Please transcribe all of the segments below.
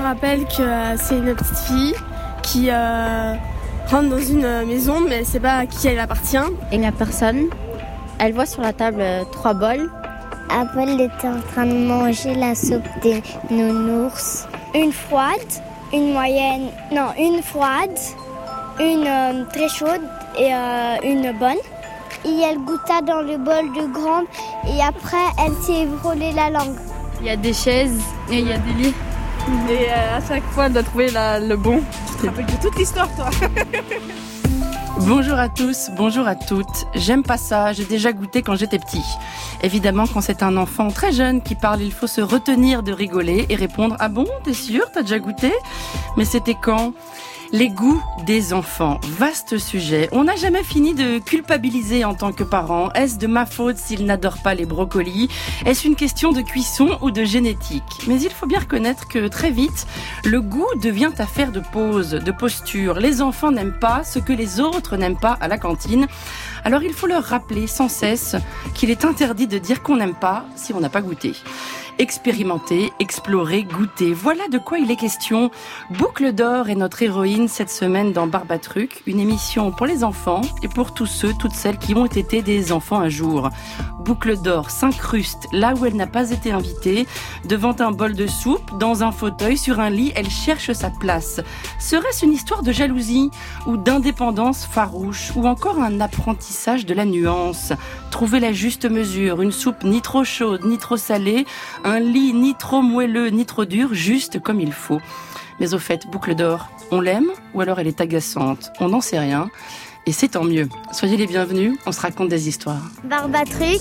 rappelle que c'est une petite fille qui rentre dans une maison, mais elle sait pas à qui elle appartient. Et la personne, elle voit sur la table 3 bols. Apple était en train de manger la soupe des nounours. Une froide, une moyenne, non, une froide, une très chaude et une bonne. Et elle goûta dans le bol de grande et après elle s'est frôlée la langue. Il y a des chaises et il y a des lits. Et à chaque fois elle doit trouver le bon. Tu te rappelles de toute l'histoire, toi. Bonjour à tous, bonjour à toutes. J'aime pas ça, j'ai déjà goûté quand j'étais petit. Évidemment, quand c'est un enfant très jeune qui parle, il faut se retenir de rigoler et répondre « Ah bon, t'es sûr, t'as déjà goûté ?» Mais c'était quand ? Les goûts des enfants, vaste sujet. On n'a jamais fini de culpabiliser en tant que parent. Est-ce de ma faute s'ils n'adorent pas les brocolis ? Est-ce une question de cuisson ou de génétique ? Mais il faut bien reconnaître que très vite, le goût devient affaire de pose, de posture. Les enfants n'aiment pas ce que les autres n'aiment pas à la cantine. Alors il faut leur rappeler sans cesse qu'il est interdit de dire qu'on n'aime pas si on n'a pas goûté. Expérimenter, explorer, goûter. Voilà de quoi il est question. Boucle d'or est notre héroïne cette semaine dans Barbatruc, une émission pour les enfants et pour tous ceux, toutes celles qui ont été des enfants un jour. Boucle d'or s'incruste là où elle n'a pas été invitée, devant un bol de soupe, dans un fauteuil, sur un lit, elle cherche sa place. Serait-ce une histoire de jalousie ou d'indépendance farouche ou encore un apprentissage de la nuance ? Trouver la juste mesure, une soupe ni trop chaude ni trop salée, un lit ni trop moelleux ni trop dur, juste comme il faut. Mais au fait, Boucle d'or, on l'aime ou alors elle est agaçante ? On n'en sait rien. Et c'est tant mieux. Soyez les bienvenus, on se raconte des histoires. Barbatruc.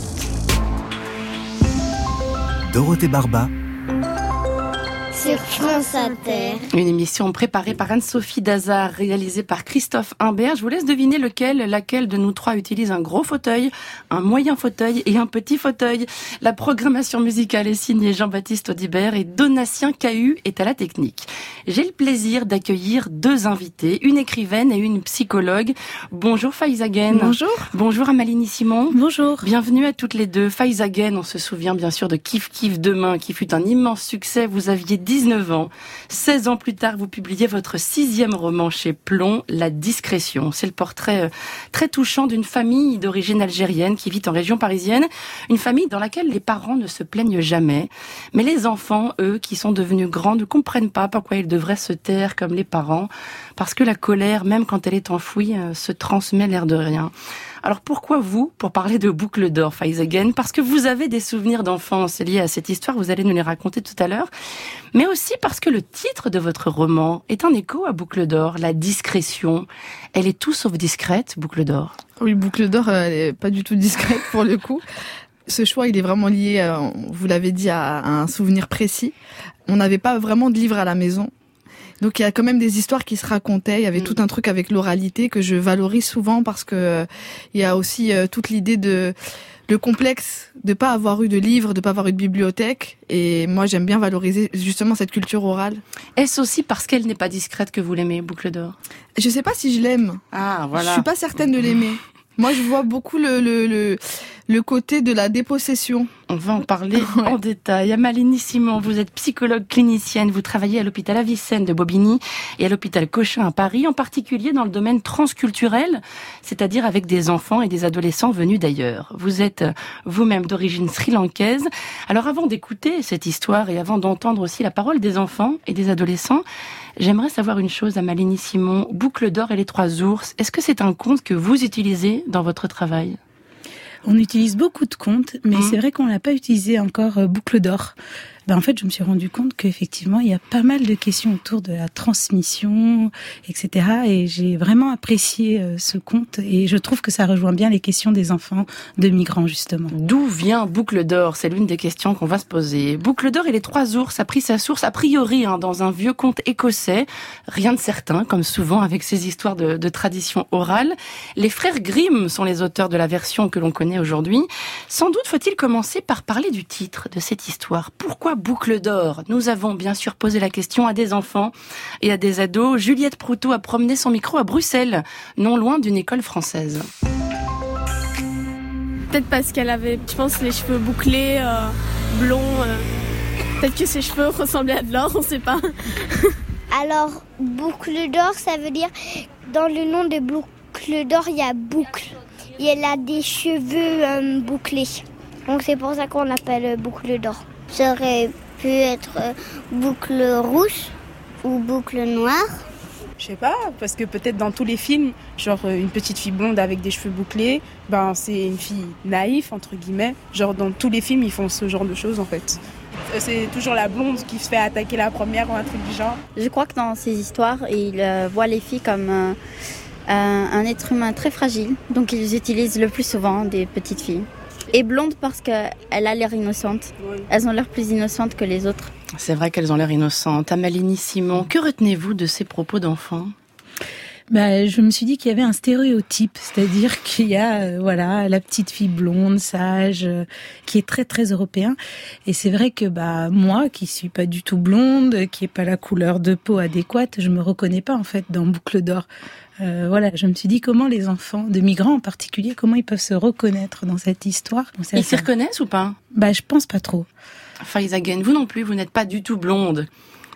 Dorothée Barba. Sur France Inter. Une émission préparée par Anne-Sophie Dazard, réalisée par Christophe Imbert. Je vous laisse deviner laquelle de nous trois utilise un gros fauteuil, un moyen fauteuil et un petit fauteuil. La programmation musicale est signée Jean-Baptiste Audibert et Donatien Cahu est à la technique. J'ai le plaisir d'accueillir 2 invités, une écrivaine et une psychologue. Bonjour Faiza Guène. Bonjour. Bonjour Amaline Simon. Bonjour. Bienvenue à toutes les deux. Faiza Guène, on se souvient bien sûr de Kif Kif Demain, qui fut un immense succès. Vous aviez 19 ans. 16 ans plus tard, vous publiez votre 6e roman chez Plomb, La Discrétion. C'est le portrait très touchant d'une famille d'origine algérienne qui vit en région parisienne. Une famille dans laquelle les parents ne se plaignent jamais. Mais les enfants, eux, qui sont devenus grands, ne comprennent pas pourquoi ils devraient se taire comme les parents. Parce que la colère, même quand elle est enfouie, se transmet l'air de rien. Alors pourquoi vous, pour parler de Boucle d'or, Faiza Guène ? Parce que vous avez des souvenirs d'enfance liés à cette histoire, vous allez nous les raconter tout à l'heure. Mais aussi parce que le titre de votre roman est un écho à Boucle d'or, La Discrétion. Elle est tout sauf discrète, Boucle d'or. Oui, Boucle d'or, elle est pas du tout discrète pour le coup. Ce choix, il est vraiment lié, vous l'avez dit, à un souvenir précis. On n'avait pas vraiment de livre à la maison. Donc il y a quand même des histoires qui se racontaient, il y avait tout un truc avec l'oralité que je valorise souvent parce que il y a aussi toute l'idée de le complexe de pas avoir eu de livre, de pas avoir eu de bibliothèque, et moi j'aime bien valoriser justement cette culture orale. Est-ce aussi parce qu'elle n'est pas discrète que vous l'aimez, Boucle d'or ? Je sais pas si je l'aime. Ah, voilà. Je suis pas certaine de l'aimer. Moi, je vois beaucoup le côté de la dépossession. On va en parler en détail. Amaline Simon, vous êtes psychologue clinicienne, vous travaillez à l'hôpital Avicenne de Bobigny et à l'hôpital Cochin à Paris, en particulier dans le domaine transculturel, c'est-à-dire avec des enfants et des adolescents venus d'ailleurs. Vous êtes vous-même d'origine sri-lankaise. Alors avant d'écouter cette histoire et avant d'entendre aussi la parole des enfants et des adolescents, j'aimerais savoir une chose, Amaline Simon. Boucle d'or et les 3 ours, est-ce que c'est un conte que vous utilisez dans votre travail ? On utilise beaucoup de contes, mais c'est vrai qu'on l'a pas utilisé encore Boucle d'or. En fait, je me suis rendu compte qu'effectivement, il y a pas mal de questions autour de la transmission, etc. Et j'ai vraiment apprécié ce conte et je trouve que ça rejoint bien les questions des enfants de migrants, justement. D'où vient Boucle d'or ? C'est l'une des questions qu'on va se poser. Boucle d'or et les 3 ours a pris sa source, a priori, dans un vieux conte écossais. Rien de certain, comme souvent avec ces histoires de tradition orale. Les frères Grimm sont les auteurs de la version que l'on connaît aujourd'hui. Sans doute faut-il commencer par parler du titre de cette histoire. Pourquoi Boucle d'or ? Nous avons bien sûr posé la question à des enfants et à des ados. Juliette Proutot a promené son micro à Bruxelles, non loin d'une école française. Peut-être parce qu'elle avait, je pense, les cheveux bouclés, blonds. Peut-être que ses cheveux ressemblaient à de l'or, on sait pas. Alors, boucle d'or, ça veut dire, dans le nom de boucle d'or, il y a boucle. Et elle a des cheveux bouclés. Donc c'est pour ça qu'on l'appelle boucle d'or. Ça aurait pu être boucle rouge ou boucle noire. Je sais pas, parce que peut-être dans tous les films, genre une petite fille blonde avec des cheveux bouclés, c'est une fille naïve, entre guillemets. Genre dans tous les films, ils font ce genre de choses en fait. C'est toujours la blonde qui se fait attaquer la première ou un truc du genre. Je crois que dans ces histoires, ils voient les filles comme un être humain très fragile. Donc ils utilisent le plus souvent des petites filles. Et blonde parce qu'elle a l'air innocente. Oui. Elles ont l'air plus innocentes que les autres. C'est vrai qu'elles ont l'air innocentes. Amélie Simon, que retenez-vous de ces propos d'enfants ? Je me suis dit qu'il y avait un stéréotype, c'est-à-dire qu'il y a la petite fille blonde, sage, qui est très très européen. Et c'est vrai que moi, qui suis pas du tout blonde, qui ai pas la couleur de peau adéquate, je me reconnais pas en fait dans Boucle d'or. Je me suis dit comment les enfants de migrants en particulier, comment ils peuvent se reconnaître dans cette histoire. Ils s'y reconnaissent ou pas ? Je pense pas trop. Faiza Guène, vous non plus, vous n'êtes pas du tout blonde.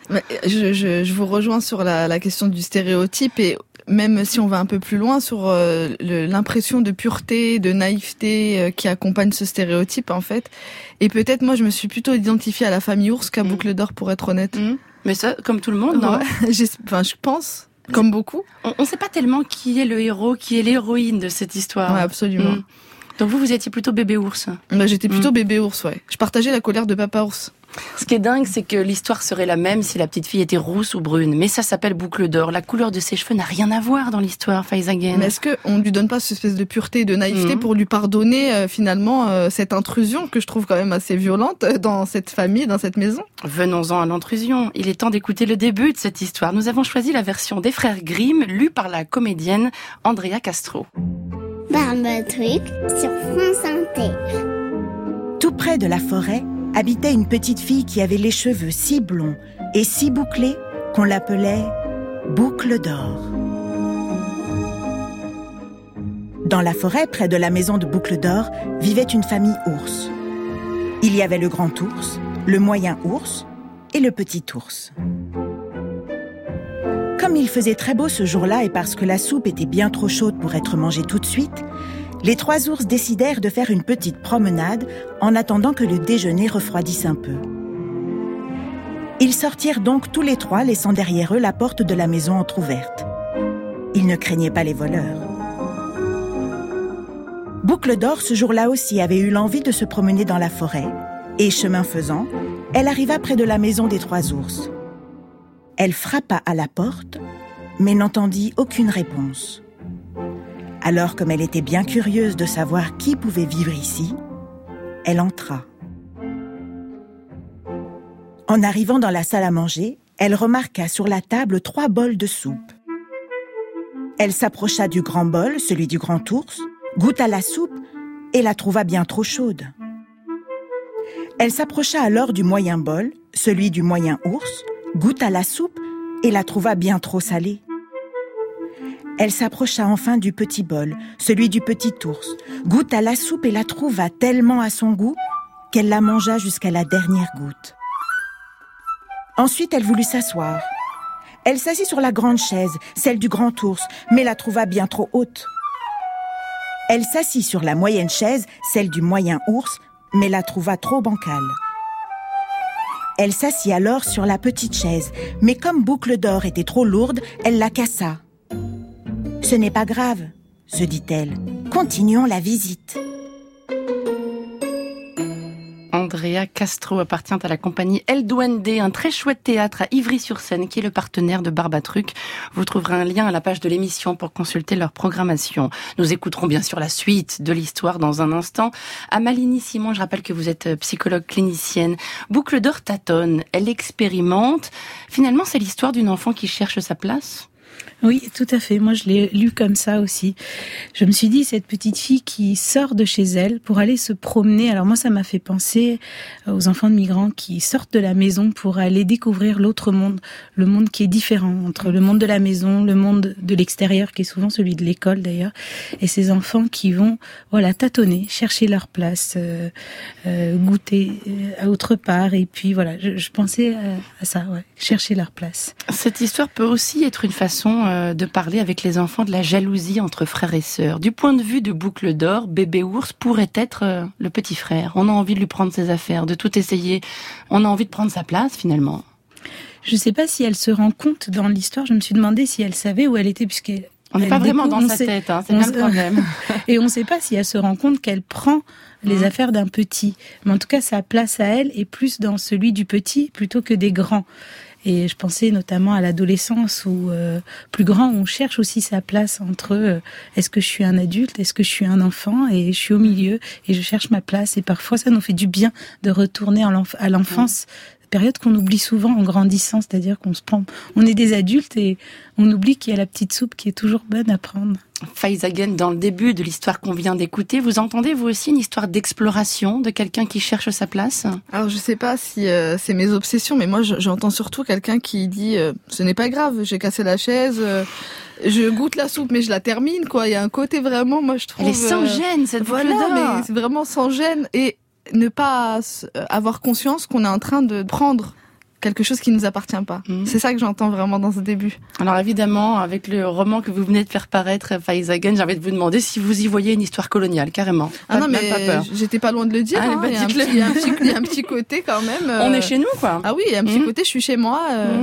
Je vous rejoins sur la question du stéréotype et même si on va un peu plus loin sur l'impression de pureté, de naïveté qui accompagne ce stéréotype en fait. Et peut-être moi je me suis plutôt identifiée à la famille ours qu'à Boucle d'or pour être honnête. Mais ça, comme tout le monde, non ? Je pense. Comme beaucoup. On ne sait pas tellement qui est le héros, qui est l'héroïne de cette histoire. Ouais, absolument. Donc vous étiez plutôt bébé ours. J'étais plutôt bébé ours, ouais. Je partageais la colère de papa ours. Ce qui est dingue, c'est que l'histoire serait la même si la petite fille était rousse ou brune. Mais ça s'appelle Boucle d'or. La couleur de ses cheveux n'a rien à voir dans l'histoire, Faiza Guène. Mais est-ce qu'on ne lui donne pas cette espèce de pureté et de naïveté pour lui pardonner finalement cette intrusion que je trouve quand même assez violente dans cette famille, dans cette maison ? Venons-en à l'intrusion. Il est temps d'écouter le début de cette histoire. Nous avons choisi la version des frères Grimm, lue par la comédienne Andrea Castro. Barbatruc sur France Inter. Tout près de la forêt habitait une petite fille qui avait les cheveux si blonds et si bouclés qu'on l'appelait Boucle d'or. Dans la forêt, près de la maison de Boucle d'or, vivait une famille ours. Il y avait le grand ours, le moyen ours et le petit ours. Comme il faisait très beau ce jour-là et parce que la soupe était bien trop chaude pour être mangée tout de suite, les trois ours décidèrent de faire une petite promenade en attendant que le déjeuner refroidisse un peu. Ils sortirent donc tous les trois, laissant derrière eux la porte de la maison entr'ouverte. Ils ne craignaient pas les voleurs. Boucle d'or, ce jour-là aussi, avait eu l'envie de se promener dans la forêt, et chemin faisant, elle arriva près de la maison des trois ours. Elle frappa à la porte, mais n'entendit aucune réponse. Alors, comme elle était bien curieuse de savoir qui pouvait vivre ici, elle entra. En arrivant dans la salle à manger, elle remarqua sur la table 3 bols de soupe. Elle s'approcha du grand bol, celui du grand ours, goûta la soupe et la trouva bien trop chaude. Elle s'approcha alors du moyen bol, celui du moyen ours, goûta la soupe et la trouva bien trop salée. Elle s'approcha enfin du petit bol, celui du petit ours, goûta la soupe et la trouva tellement à son goût qu'elle la mangea jusqu'à la dernière goutte. Ensuite, elle voulut s'asseoir. Elle s'assit sur la grande chaise, celle du grand ours, mais la trouva bien trop haute. Elle s'assit sur la moyenne chaise, celle du moyen ours, mais la trouva trop bancale. Elle s'assit alors sur la petite chaise, mais comme Boucle d'or était trop lourde, elle la cassa. « Ce n'est pas grave, » se dit-elle. « Continuons la visite. » Andrea Castro appartient à la compagnie El Duende, un très chouette théâtre à Ivry-sur-Seine qui est le partenaire de Barbatruc. Vous trouverez un lien à la page de l'émission pour consulter leur programmation. Nous écouterons bien sûr la suite de l'histoire dans un instant. Amélie Simon, je rappelle que vous êtes psychologue clinicienne. Boucle d'or tâtonne, elle expérimente. Finalement, c'est l'histoire d'une enfant qui cherche sa place. Oui, tout à fait. Moi, je l'ai lu comme ça aussi. Je me suis dit, cette petite fille qui sort de chez elle pour aller se promener. Alors moi, ça m'a fait penser aux enfants de migrants qui sortent de la maison pour aller découvrir l'autre monde, le monde qui est différent entre le monde de la maison, le monde de l'extérieur, qui est souvent celui de l'école d'ailleurs, et ces enfants qui vont, tâtonner, chercher leur place, goûter à autre part. Et puis je pensais à ça, chercher leur place. Cette histoire peut aussi être une façon de parler avec les enfants de la jalousie entre frères et sœurs. Du point de vue de Boucle d'Or, bébé ours pourrait être le petit frère. On a envie de lui prendre ses affaires, de tout essayer. On a envie de prendre sa place finalement. Je ne sais pas si elle se rend compte dans l'histoire. Je me suis demandé si elle savait où elle était, puisqu'elle... On n'est pas vraiment dans sa tête, c'est bien le problème. Et on ne sait pas si elle se rend compte qu'elle prend les affaires d'un petit. Mais en tout cas, sa place à elle est plus dans celui du petit plutôt que des grands. Et je pensais notamment à l'adolescence où, plus grand, on cherche aussi sa place entre est-ce que je suis un adulte, est-ce que je suis un enfant, et je suis au milieu et je cherche ma place. Et parfois, ça nous fait du bien de retourner à l'enfance. Période qu'on oublie souvent en grandissant, c'est-à-dire on est des adultes et on oublie qu'il y a la petite soupe qui est toujours bonne à prendre. Faiza Guène, dans le début de l'histoire qu'on vient d'écouter, vous entendez vous aussi une histoire d'exploration de quelqu'un qui cherche sa place? Alors je sais pas si c'est mes obsessions, mais moi j'entends surtout quelqu'un qui dit ce n'est pas grave, j'ai cassé la chaise, je goûte la soupe mais je la termine quoi. Il y a un côté vraiment, moi je trouve. Elle est sans gêne cette boucle d'or. Mais c'est vraiment sans gêne et ne pas avoir conscience qu'on est en train de prendre quelque chose qui nous appartient pas. C'est ça que j'entends vraiment dans ce début. Alors évidemment, avec le roman que vous venez de faire paraître, Faiza Guène, j'ai envie de vous demander si vous y voyez une histoire coloniale, carrément. Ah non, mais j'étais pas loin de le dire. Allez, il y a un petit côté quand même. On est chez nous, quoi. Ah oui, il y a un petit côté, je suis chez moi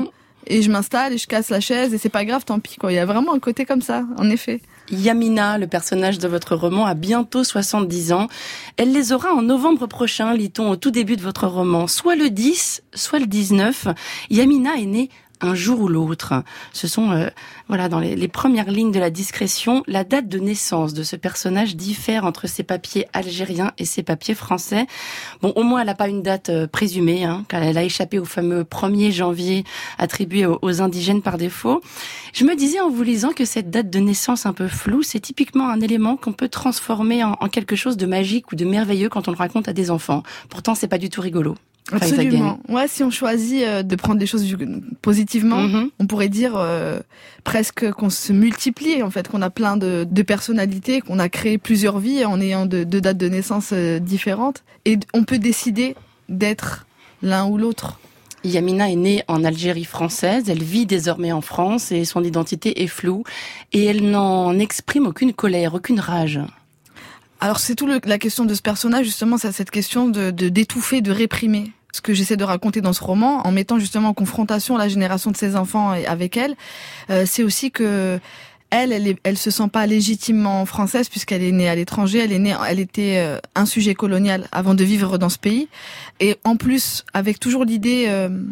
et je m'installe et je casse la chaise et c'est pas grave, tant pis quoi. Il y a vraiment un côté comme ça, en effet. Yamina, le personnage de votre roman, a bientôt 70 ans. Elle les aura en novembre prochain, lit-on au tout début de votre roman. Soit le 10, soit le 19. Yamina est née un jour ou l'autre. Ce sont, dans les premières lignes de la discrétion, la date de naissance de ce personnage diffère entre ses papiers algériens et ses papiers français. Bon, au moins, elle n'a pas une date présumée, car elle a échappé au fameux 1er janvier attribué aux indigènes par défaut. Je me disais en vous lisant que cette date de naissance un peu floue, c'est typiquement un élément qu'on peut transformer en quelque chose de magique ou de merveilleux quand on le raconte à des enfants. Pourtant, c'est pas du tout rigolo. Absolument. Ouais, si on choisit de prendre des choses positivement, on pourrait dire presque qu'on se multiplie, en fait, qu'on a plein de personnalités, qu'on a créé plusieurs vies en ayant deux dates de naissance différentes. Et on peut décider d'être l'un ou l'autre. Yamina est née en Algérie française, elle vit désormais en France et son identité est floue. Et elle n'en exprime aucune colère, aucune rage. Alors c'est tout la question de ce personnage, justement, c'est cette question d'étouffer, de réprimer. Ce que j'essaie de raconter dans ce roman, en mettant justement en confrontation la génération de ses enfants avec elle, c'est aussi que elle se sent pas légitimement française puisqu'elle est née à l'étranger, elle était un sujet colonial avant de vivre dans ce pays. Et en plus, avec toujours l'idée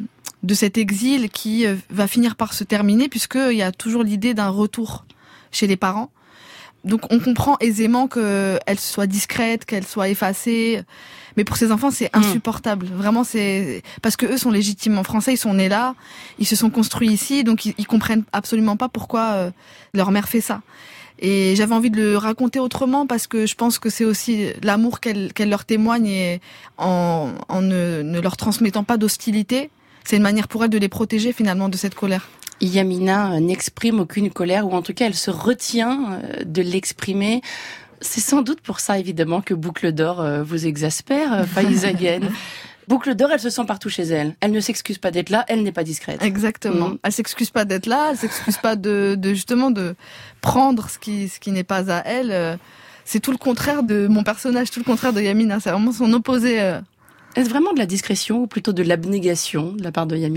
de cet exil qui va finir par se terminer puisqu'il y a toujours l'idée d'un retour chez les parents. Donc on comprend aisément qu'elle soit discrète, qu'elle soit effacée, mais pour ces enfants c'est insupportable. Vraiment c'est parce que eux sont légitimement français, ils sont nés là, ils se sont construits ici, donc ils comprennent absolument pas pourquoi leur mère fait ça. Et j'avais envie de le raconter autrement parce que je pense que c'est aussi l'amour qu'elle leur témoigne et en ne leur transmettant pas d'hostilité, c'est une manière pour elle de les protéger finalement de cette colère. Yamina n'exprime aucune colère, ou en tout cas elle se retient de l'exprimer. C'est sans doute pour ça évidemment que Boucle d'Or vous exaspère, Faiza Guène. Boucle d'Or, elle se sent partout chez elle. Elle ne s'excuse pas d'être là, elle n'est pas discrète. Exactement. Elle s'excuse pas d'être là, elle s'excuse pas de justement de prendre ce qui n'est pas à elle. C'est tout le contraire de mon personnage, tout le contraire de Yamina. C'est vraiment son opposé. Est-ce vraiment de la discrétion ou plutôt de l'abnégation de la part de Yamina ?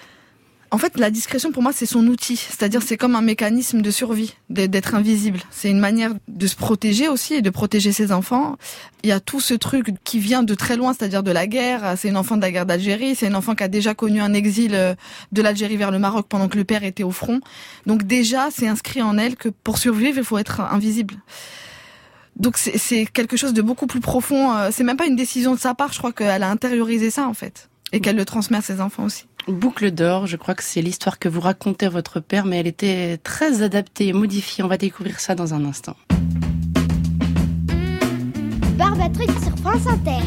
En fait, la discrétion, pour moi, c'est son outil. C'est-à-dire, c'est comme un mécanisme de survie, d'être invisible. C'est une manière de se protéger aussi et de protéger ses enfants. Il y a tout ce truc qui vient de très loin, c'est-à-dire de la guerre. C'est une enfant de la guerre d'Algérie. C'est une enfant qui a déjà connu un exil de l'Algérie vers le Maroc pendant que le père était au front. Donc déjà, c'est inscrit en elle que pour survivre, il faut être invisible. Donc c'est quelque chose de beaucoup plus profond. C'est même pas une décision de sa part. Je crois qu'elle a intériorisé ça, en fait. Et qu'elle le transmet à ses enfants aussi. Boucle d'or, je crois que c'est l'histoire que vous racontez à votre père, mais elle était très adaptée et modifiée. On va découvrir ça dans un instant. Barbatruc sur France Inter.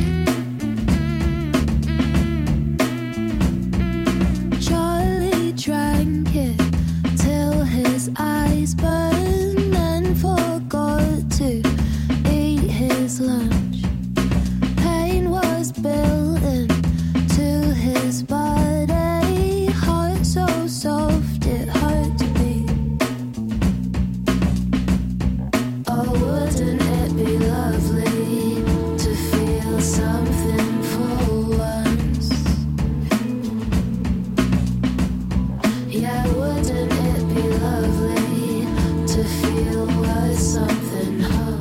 Charlie drank it till his eyes burned and forgot to eat his lunch. Pain was built into his body, heart so soft it hurt to beat. Oh, wouldn't it be lovely to feel something for once? Yeah, wouldn't it be lovely to feel worth something, huh?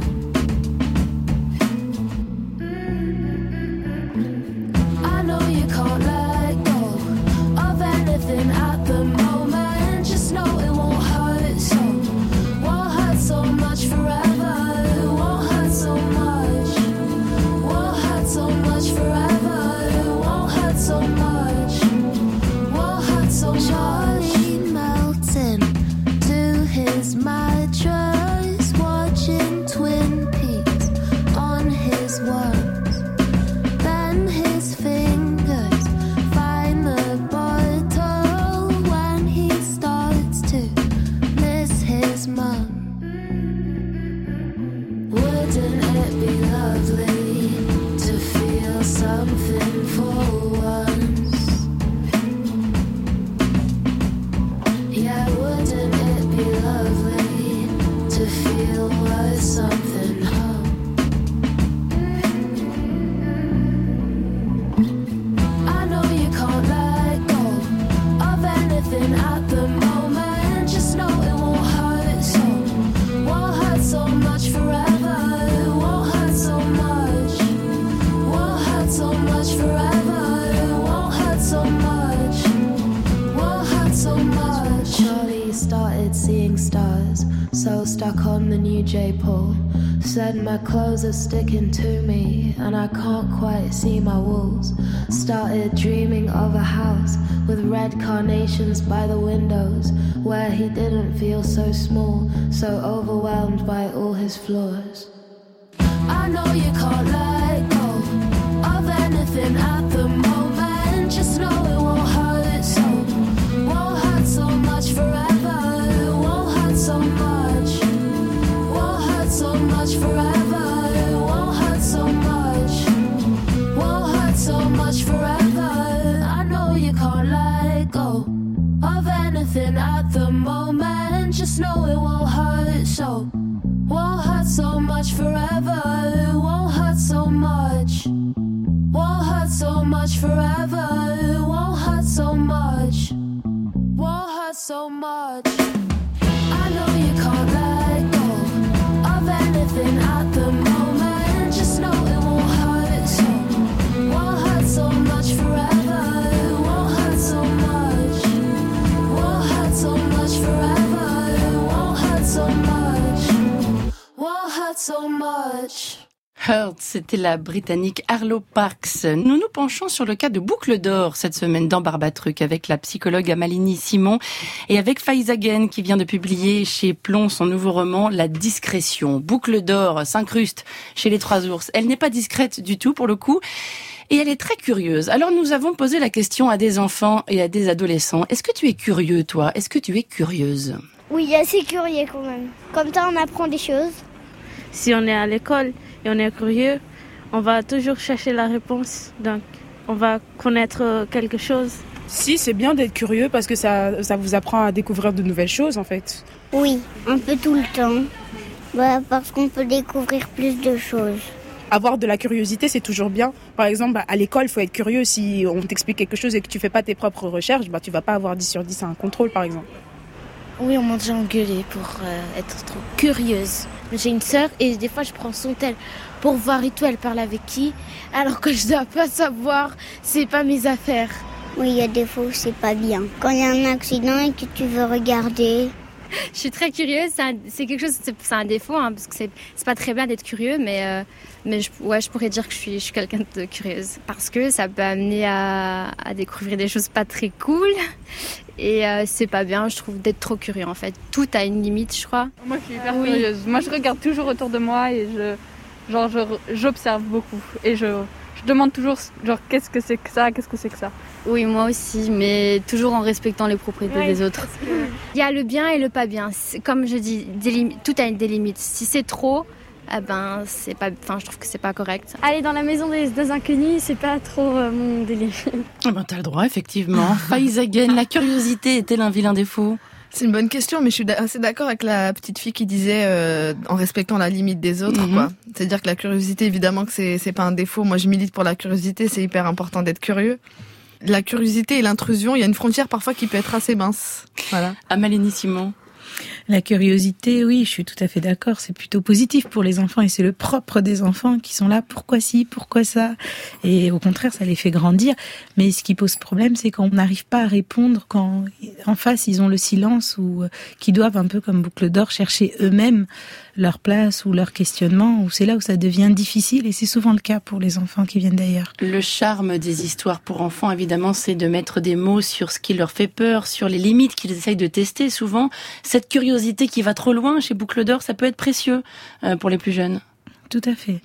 I know you can't let go of anything at the moment. Just know it won't hurt so. Won't hurt so much forever. It won't hurt so much. Won't hurt so much forever. It won't hurt so much. Won't hurt so much. Charlie melting to his mattress, watching Twin Peaks on his ones. Then his fingers find the bottle when he starts to miss his mum. Wouldn't it be lovely to feel something for once? Yeah, wouldn't it be lovely to feel worth something, huh? I know you can't let go of anything at the moment. Just know it won't hurt so. Won't hurt so much forever. It won't hurt so much. Won't hurt so much forever. It won't hurt so much. Won't hurt so much. Charlie started seeing stars, so stuck on the new J-pole. Said my clothes are sticking to me and I can't quite see my walls. Started dreaming of a house with red carnations by the windows, where he didn't feel so small, so overwhelmed by all his flaws. I know you can't let go of anything at the moment. Just know it won't hurt so. Won't hurt so much forever. It won't hurt so much. Won't hurt so much forever. It won't hurt so much. Won't hurt so much forever. I know you can't let go of anything at the moment. Just know it won't hurt so. Won't hurt so much forever. It won't hurt so much. Won't hurt so much forever. It won't hurt so much. Won't hurt so much. I know you can't let go of anything at the moment. Just know it won't hurt so. Won't hurt so much forever. It won't hurt so much. Won't hurt so much forever. It won't hurt so much. Won't hurt so much. Hurt, c'était la Britannique Arlo Parks. Nous nous penchons sur le cas de Boucle d'or cette semaine dans Barbatruc avec la psychologue Amalini Simon et avec Faiza Gen qui vient de publier chez Plon son nouveau roman La discrétion. Boucle d'or s'incruste chez les Trois Ours. Elle n'est pas discrète du tout pour le coup et elle est très curieuse. Alors nous avons posé la question à des enfants et à des adolescents. Est-ce que tu es curieux toi ? Est-ce que tu es curieuse ? Oui, assez curieux quand même. Comme ça, on apprend des choses. Si on est à l'école et on est curieux, on va toujours chercher la réponse. Donc, on va connaître quelque chose. Si, c'est bien d'être curieux parce que ça vous apprend à découvrir de nouvelles choses en fait. Oui, un peu tout le temps. Parce qu'on peut découvrir plus de choses. Avoir de la curiosité, c'est toujours bien. Par exemple, à l'école, il faut être curieux. Si on t'explique quelque chose et que tu fais pas tes propres recherches, tu vas pas avoir 10 sur 10 à un contrôle, par exemple. Oui, on m'a déjà engueulé pour être trop curieuse. J'ai une sœur et des fois je prends son tel pour voir et tout, elle parle avec qui, alors que je dois pas savoir, c'est pas mes affaires. Oui, il y a des fois où c'est pas bien. Quand il y a un accident et que tu veux regarder. Je suis très curieuse. C'est quelque chose, c'est un défaut, hein, parce que c'est pas très bien d'être curieux, mais je pourrais dire que je suis quelqu'un de curieuse. Parce que ça peut amener à découvrir des choses pas très cool. Et c'est pas bien, je trouve, d'être trop curieux, en fait. Tout a une limite, je crois. Moi, je suis hyper curieuse. Moi, je regarde toujours autour de moi et j'observe beaucoup. Et je demande toujours, qu'est-ce que c'est que ça, qu'est-ce que c'est que ça. Oui, moi aussi, mais toujours en respectant les propriétés des autres. Il y a le bien et le pas bien. Comme je dis, tout a des limites. Si c'est trop, c'est pas, je trouve que c'est pas correct. Aller dans la maison des inconnus, c'est pas trop mon délire. T'as le droit, effectivement. Faiza Guène, la curiosité est-elle un vilain défaut ? C'est une bonne question, mais je suis assez d'accord avec la petite fille qui disait en respectant la limite des autres, quoi. C'est-à-dire que la curiosité, évidemment que c'est pas un défaut. Moi, je milite pour la curiosité, c'est hyper important d'être curieux. La curiosité et l'intrusion, il y a une frontière parfois qui peut être assez mince. Voilà. Amélie Simon. La curiosité, oui, je suis tout à fait d'accord. C'est plutôt positif pour les enfants et c'est le propre des enfants qui sont là. Pourquoi ci, pourquoi ça ? Et au contraire, ça les fait grandir. Mais ce qui pose problème, c'est qu'on n'arrive pas à répondre quand en face, ils ont le silence ou qu'ils doivent un peu comme Boucle d'Or chercher eux-mêmes leur place ou leur questionnement. Ou c'est là où ça devient difficile et c'est souvent le cas pour les enfants qui viennent d'ailleurs. Le charme des histoires pour enfants, évidemment, c'est de mettre des mots sur ce qui leur fait peur, sur les limites qu'ils essayent de tester souvent. Cette curiosité qui va trop loin chez Boucle d'Or, ça peut être précieux pour les plus jeunes. Tout à fait.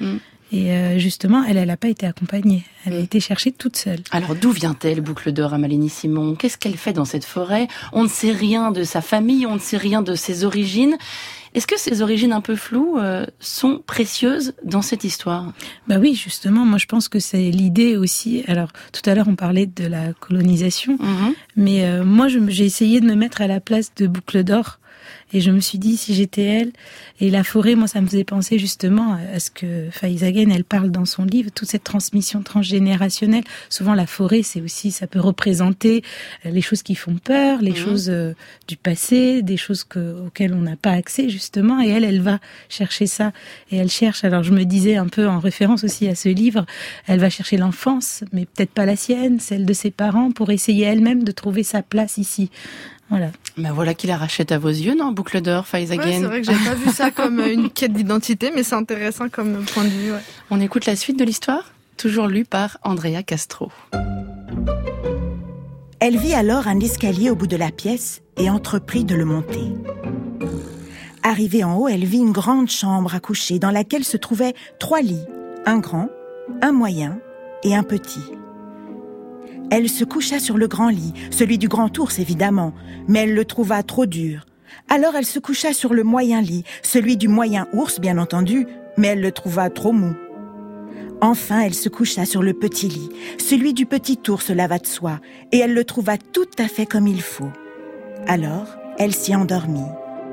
Et justement, elle n'a pas été accompagnée. Elle a été cherchée toute seule. Alors d'où vient-elle, Boucle d'Or, Amélie Simon ? Qu'est-ce qu'elle fait dans cette forêt ? On ne sait rien de sa famille, on ne sait rien de ses origines. Est-ce que ces origines un peu floues sont précieuses dans cette histoire ? Bah oui, justement, moi je pense que c'est l'idée aussi. Alors tout à l'heure on parlait de la colonisation, mais moi j'ai essayé de me mettre à la place de Boucle d'Or. Et je me suis dit, si j'étais elle, et la forêt, moi, ça me faisait penser justement à ce que Faiza Guène, elle parle dans son livre, toute cette transmission transgénérationnelle. Souvent, la forêt, c'est aussi, ça peut représenter les choses qui font peur, les choses du passé, des choses auxquelles on n'a pas accès, justement. Et elle va chercher ça. Et elle cherche, alors je me disais un peu en référence aussi à ce livre, elle va chercher l'enfance, mais peut-être pas la sienne, celle de ses parents, pour essayer elle-même de trouver sa place ici. Voilà. Ben voilà qui la rachète à vos yeux, non, Boucle d'Or, Faiza Guène. Ouais, c'est vrai que j'ai pas vu ça comme une quête d'identité, mais c'est intéressant comme point de vue. Ouais. On écoute la suite de l'histoire, toujours lue par Andrea Castro. Elle vit alors un escalier au bout de la pièce et entreprit de le monter. Arrivée en haut, elle vit une grande chambre à coucher dans laquelle se trouvaient 3 lits, un grand, un moyen et un petit. Elle se coucha sur le grand lit, celui du grand ours évidemment, mais elle le trouva trop dur. Alors elle se coucha sur le moyen lit, celui du moyen ours bien entendu, mais elle le trouva trop mou. Enfin elle se coucha sur le petit lit, celui du petit ours, cela va de soi, et elle le trouva tout à fait comme il faut. Alors elle s'y endormit.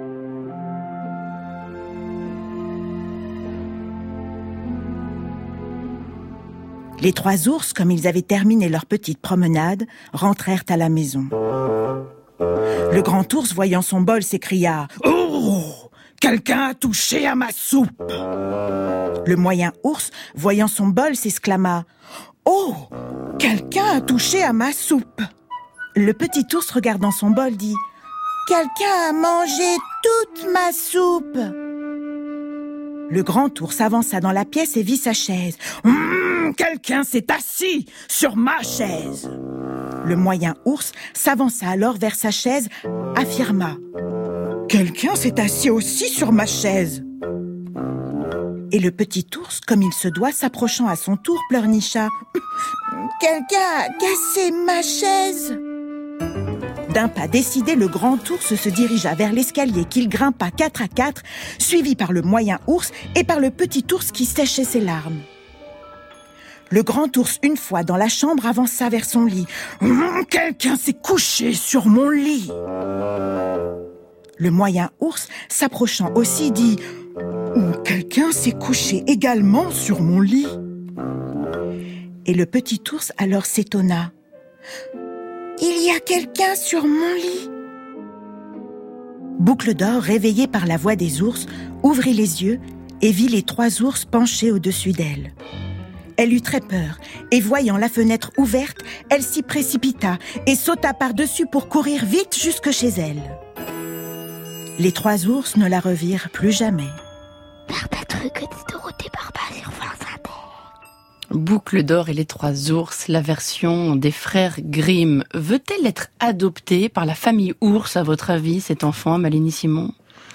Les 3 ours, comme ils avaient terminé leur petite promenade, rentrèrent à la maison. Le grand ours, voyant son bol, s'écria « Oh ! Quelqu'un a touché à ma soupe !» Le moyen ours, voyant son bol, s'exclama « Oh ! Quelqu'un a touché à ma soupe !» Le petit ours, regardant son bol, dit « Quelqu'un a mangé toute ma soupe !» Le grand ours avança dans la pièce et vit sa chaise. Quelqu'un s'est assis sur ma chaise. Le moyen ours s'avança alors vers sa chaise, affirma. Quelqu'un s'est assis aussi sur ma chaise. Et le petit ours, comme il se doit, s'approchant à son tour, pleurnicha. Quelqu'un a cassé ma chaise. D'un pas décidé, le grand ours se dirigea vers l'escalier qu'il grimpa 4 à 4, suivi par le moyen ours et par le petit ours qui séchait ses larmes. Le grand ours, une fois dans la chambre, avança vers son lit. « Quelqu'un s'est couché sur mon lit !» Le moyen ours, s'approchant aussi, dit « Quelqu'un s'est couché également sur mon lit !» Et le petit ours alors s'étonna. « Il y a quelqu'un sur mon lit !» Boucle d'Or, réveillée par la voix des ours, ouvrit les yeux et vit les 3 ours penchés au-dessus d'elle. Elle eut très peur, et voyant la fenêtre ouverte, elle s'y précipita et sauta par-dessus pour courir vite jusque chez elle. Les 3 ours ne la revirent plus jamais. Boucle d'or et les 3 ours, la version des frères Grimm. Veut-elle être adoptée par la famille ours, à votre avis, cet enfant, Malini Simon?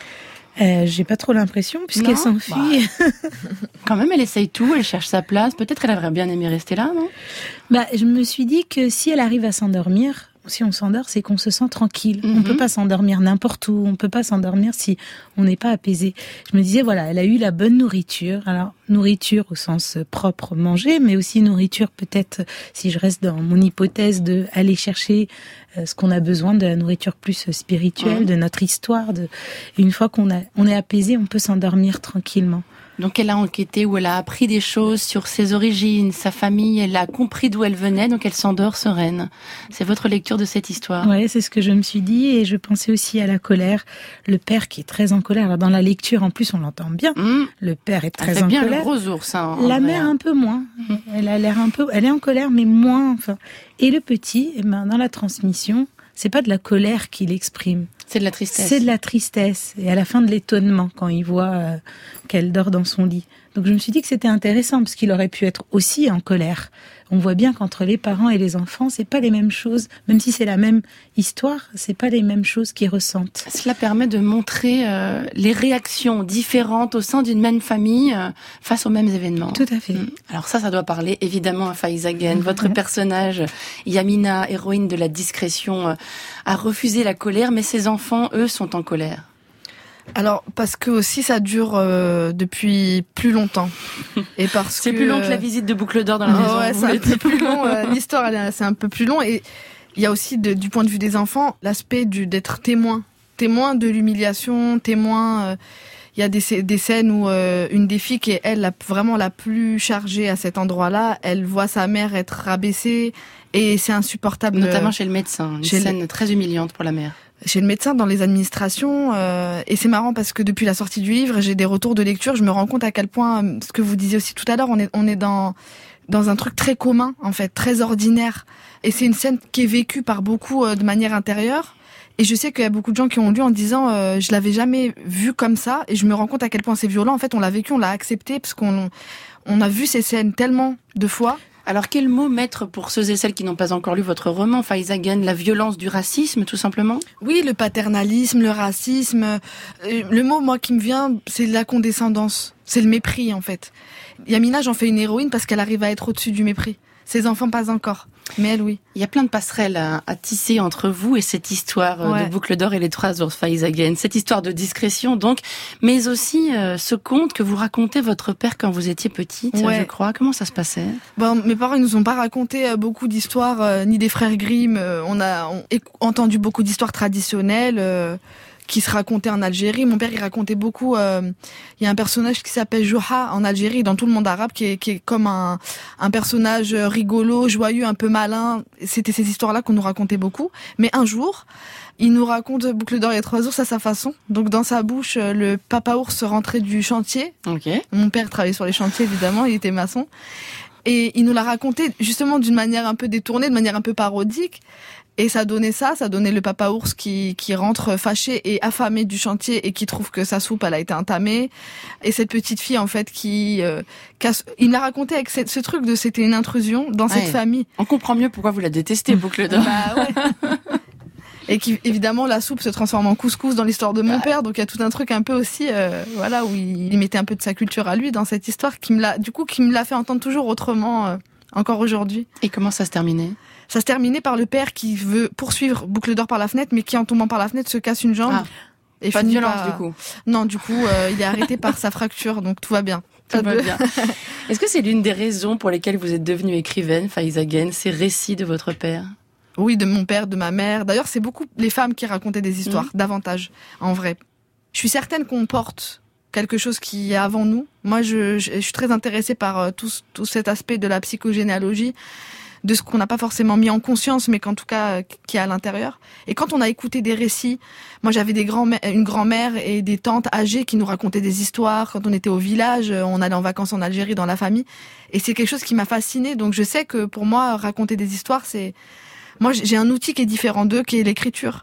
J'ai pas trop l'impression, puisqu'elle s'enfuit. Quand même, elle essaye tout, elle cherche sa place. Peut-être qu'elle aurait bien aimé rester là, non? Je me suis dit que si elle arrive à s'endormir, si on s'endort, c'est qu'on se sent tranquille. On peut pas s'endormir n'importe où. On peut pas s'endormir si on n'est pas apaisé. Je me disais, voilà, elle a eu la bonne nourriture. Alors, nourriture au sens propre, manger, mais aussi nourriture peut-être, si je reste dans mon hypothèse de aller chercher ce qu'on a besoin, de la nourriture plus spirituelle, de notre histoire. Et une fois qu'on est apaisé, on peut s'endormir tranquillement. Donc elle a enquêté ou elle a appris des choses sur ses origines, sa famille, elle a compris d'où elle venait, donc elle s'endort sereine. C'est votre lecture de cette histoire? Oui, c'est ce que je me suis dit, et je pensais aussi à la colère. Le père qui est très en colère. Alors dans la lecture, en plus, on l'entend bien. Le père est très en colère. Elle fait bien le gros ours. La mère un peu moins. Elle a l'air elle est en colère, mais moins. Enfin. Et le petit, dans la transmission, c'est pas de la colère qu'il exprime. C'est de la tristesse. C'est de la tristesse. Et à la fin de l'étonnement, quand il voit qu'elle dort dans son lit. Donc je me suis dit que c'était intéressant, parce qu'il aurait pu être aussi en colère. On voit bien qu'entre les parents et les enfants, c'est pas les mêmes choses. Même si c'est la même histoire, c'est pas les mêmes choses qu'ils ressentent. Cela permet de montrer les réactions différentes au sein d'une même famille face aux mêmes événements. Tout à fait. Alors ça doit parler évidemment à Faiza Guène. Votre personnage, Yamina, héroïne de la discrétion, a refusé la colère, mais ses enfants, eux, sont en colère. Alors, parce que aussi ça dure depuis plus longtemps. Et parce c'est plus long que la visite de Boucle d'or dans la maison. Ouais, c'est un peu plus long. L'histoire, c'est un peu plus long. Et il y a aussi, du point de vue des enfants, l'aspect d'être témoin de l'humiliation, témoin. Il y a des scènes où une des filles qui est vraiment la plus chargée à cet endroit-là, elle voit sa mère être rabaissée et c'est insupportable. Notamment chez le médecin, une scène très humiliante pour la mère. Chez le médecin, dans les administrations, et c'est marrant parce que depuis la sortie du livre, j'ai des retours de lecture, je me rends compte à quel point, ce que vous disiez aussi tout à l'heure, on est dans un truc très commun, en fait, très ordinaire. Et c'est une scène qui est vécue par beaucoup de manière intérieure. Et je sais qu'il y a beaucoup de gens qui ont lu en disant je l'avais jamais vu comme ça, et je me rends compte à quel point c'est violent. En fait, on l'a vécu, on l'a accepté, parce qu'on a vu ces scènes tellement de fois. Alors, quel mot mettre pour ceux et celles qui n'ont pas encore lu votre roman, Faiza Guène, la violence du racisme, tout simplement? Oui, le paternalisme, le racisme. Le mot, moi, qui me vient, c'est la condescendance. C'est le mépris, en fait. Yamina, j'en fais une héroïne parce qu'elle arrive à être au-dessus du mépris. Ses enfants, pas encore. Mais elle, oui. Il y a plein de passerelles à tisser entre vous et cette histoire de Boucle d'or et les 3 ours, Faiza Guène. Cette histoire de discrétion, donc, mais aussi ce conte que vous racontez votre père quand vous étiez petite, je crois. Comment ça se passait? Mes parents, ils nous ont pas raconté beaucoup d'histoires, ni des frères Grimm. On a entendu beaucoup d'histoires traditionnelles qui se racontaient en Algérie. Mon père, il racontait beaucoup. Il y a un personnage qui s'appelle Jouha en Algérie, dans tout le monde arabe, qui est comme un personnage rigolo, joyeux, un peu malin. C'était ces histoires-là qu'on nous racontait beaucoup. Mais un jour, il nous raconte Boucle d'or et les 3 ours à sa façon. Donc dans sa bouche, le papa ours rentrait du chantier. Okay. Mon père travaillait sur les chantiers, évidemment, il était maçon. Et il nous l'a raconté justement d'une manière un peu détournée, de manière un peu parodique. Et ça donnait le papa ours qui rentre fâché et affamé du chantier et qui trouve que sa soupe, elle a été entamée. Et cette petite fille, en fait, il l'a raconté avec ce truc de c'était une intrusion dans cette famille. On comprend mieux pourquoi vous la détestez, Boucle d'or. Et qui, évidemment, la soupe se transforme en couscous dans l'histoire de mon père. Donc il y a tout un truc un peu aussi, où il mettait un peu de sa culture à lui dans cette histoire qui me l'a fait entendre toujours autrement, encore aujourd'hui. Et comment ça se terminait? Ça se terminait par le père qui veut poursuivre Boucle d'or par la fenêtre, mais qui, en tombant par la fenêtre, se casse une jambe. Et pas de violence, du coup. Non, du coup, il est arrêté par sa fracture, donc tout va bien. Tout va bien. Est-ce que c'est l'une des raisons pour lesquelles vous êtes devenue écrivaine, Faiza Guène, ces récits de votre père? Oui, de mon père, de ma mère. D'ailleurs, c'est beaucoup les femmes qui racontaient des histoires, davantage, en vrai. Je suis certaine qu'on porte quelque chose qui est avant nous. Moi, je suis très intéressée par tout cet aspect de la psychogénéalogie, de ce qu'on n'a pas forcément mis en conscience, mais qu'en tout cas, qui est à l'intérieur. Et quand on a écouté des récits, moi j'avais une grand-mère et des tantes âgées qui nous racontaient des histoires. Quand on était au village, on allait en vacances en Algérie dans la famille. Et c'est quelque chose qui m'a fascinée. Donc je sais que pour moi, raconter des histoires, moi j'ai un outil qui est différent d'eux, qui est l'écriture.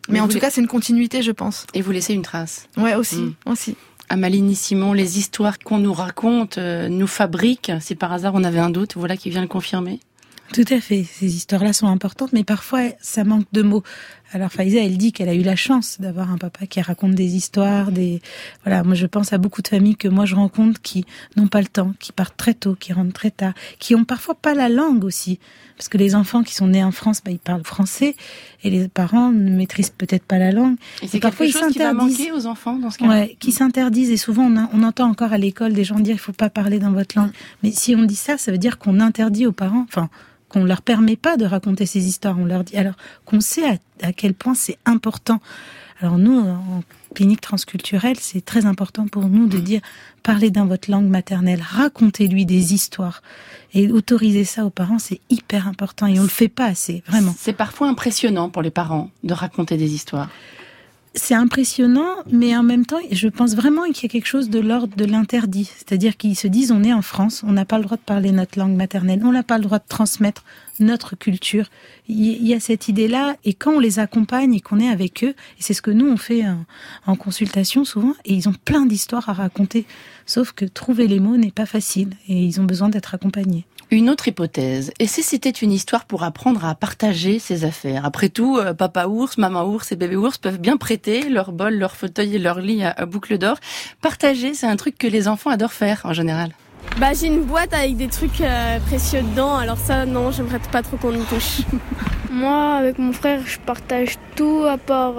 Mais en tout cas, c'est une continuité, je pense. Et vous laissez une trace. Ouais, aussi. Amaline Simon, les histoires qu'on nous raconte, nous fabriquent. Si par hasard on avait un doute, voilà qui vient le confirmer. Tout à fait. Ces histoires-là sont importantes, mais parfois, ça manque de mots. Alors, Faiza, elle dit qu'elle a eu la chance d'avoir un papa qui raconte des histoires, voilà. Moi, je pense à beaucoup de familles que moi, je rencontre qui n'ont pas le temps, qui partent très tôt, qui rentrent très tard, qui ont parfois pas la langue aussi. Parce que les enfants qui sont nés en France, ils parlent français, et les parents ne maîtrisent peut-être pas la langue. Et c'est quelque chose qui va manquer aux enfants dans ce cas-là. Ouais, qui s'interdisent. Et souvent, on entend encore à l'école des gens dire, il faut pas parler dans votre langue. Mais si on dit ça, ça veut dire qu'on interdit aux parents, qu'on leur permet pas de raconter ces histoires. On leur dit, alors qu'on sait à quel point c'est important. Alors nous, en clinique transculturelle, c'est très important pour nous de dire, parlez dans votre langue maternelle, racontez-lui des histoires. Et autoriser ça aux parents, c'est hyper important. Et on le fait pas assez, vraiment. C'est parfois impressionnant pour les parents de raconter des histoires. C'est impressionnant, mais en même temps, je pense vraiment qu'il y a quelque chose de l'ordre de l'interdit. C'est-à-dire qu'ils se disent, on est en France, on n'a pas le droit de parler notre langue maternelle, on n'a pas le droit de transmettre notre culture. Il y a cette idée-là, et quand on les accompagne et qu'on est avec eux, et c'est ce que nous on fait en consultation souvent, et ils ont plein d'histoires à raconter. Sauf que trouver les mots n'est pas facile, et ils ont besoin d'être accompagnés. Une autre hypothèse, et si c'était une histoire pour apprendre à partager ses affaires? Après tout, papa ours, maman ours et bébé ours peuvent bien prêter leur bol, leur fauteuil et leur lit à Boucle d'Or. Partager, c'est un truc que les enfants adorent faire en général. J'ai une boîte avec des trucs précieux dedans, alors ça, non, j'aimerais pas trop qu'on y touche. Moi, avec mon frère, je partage tout à part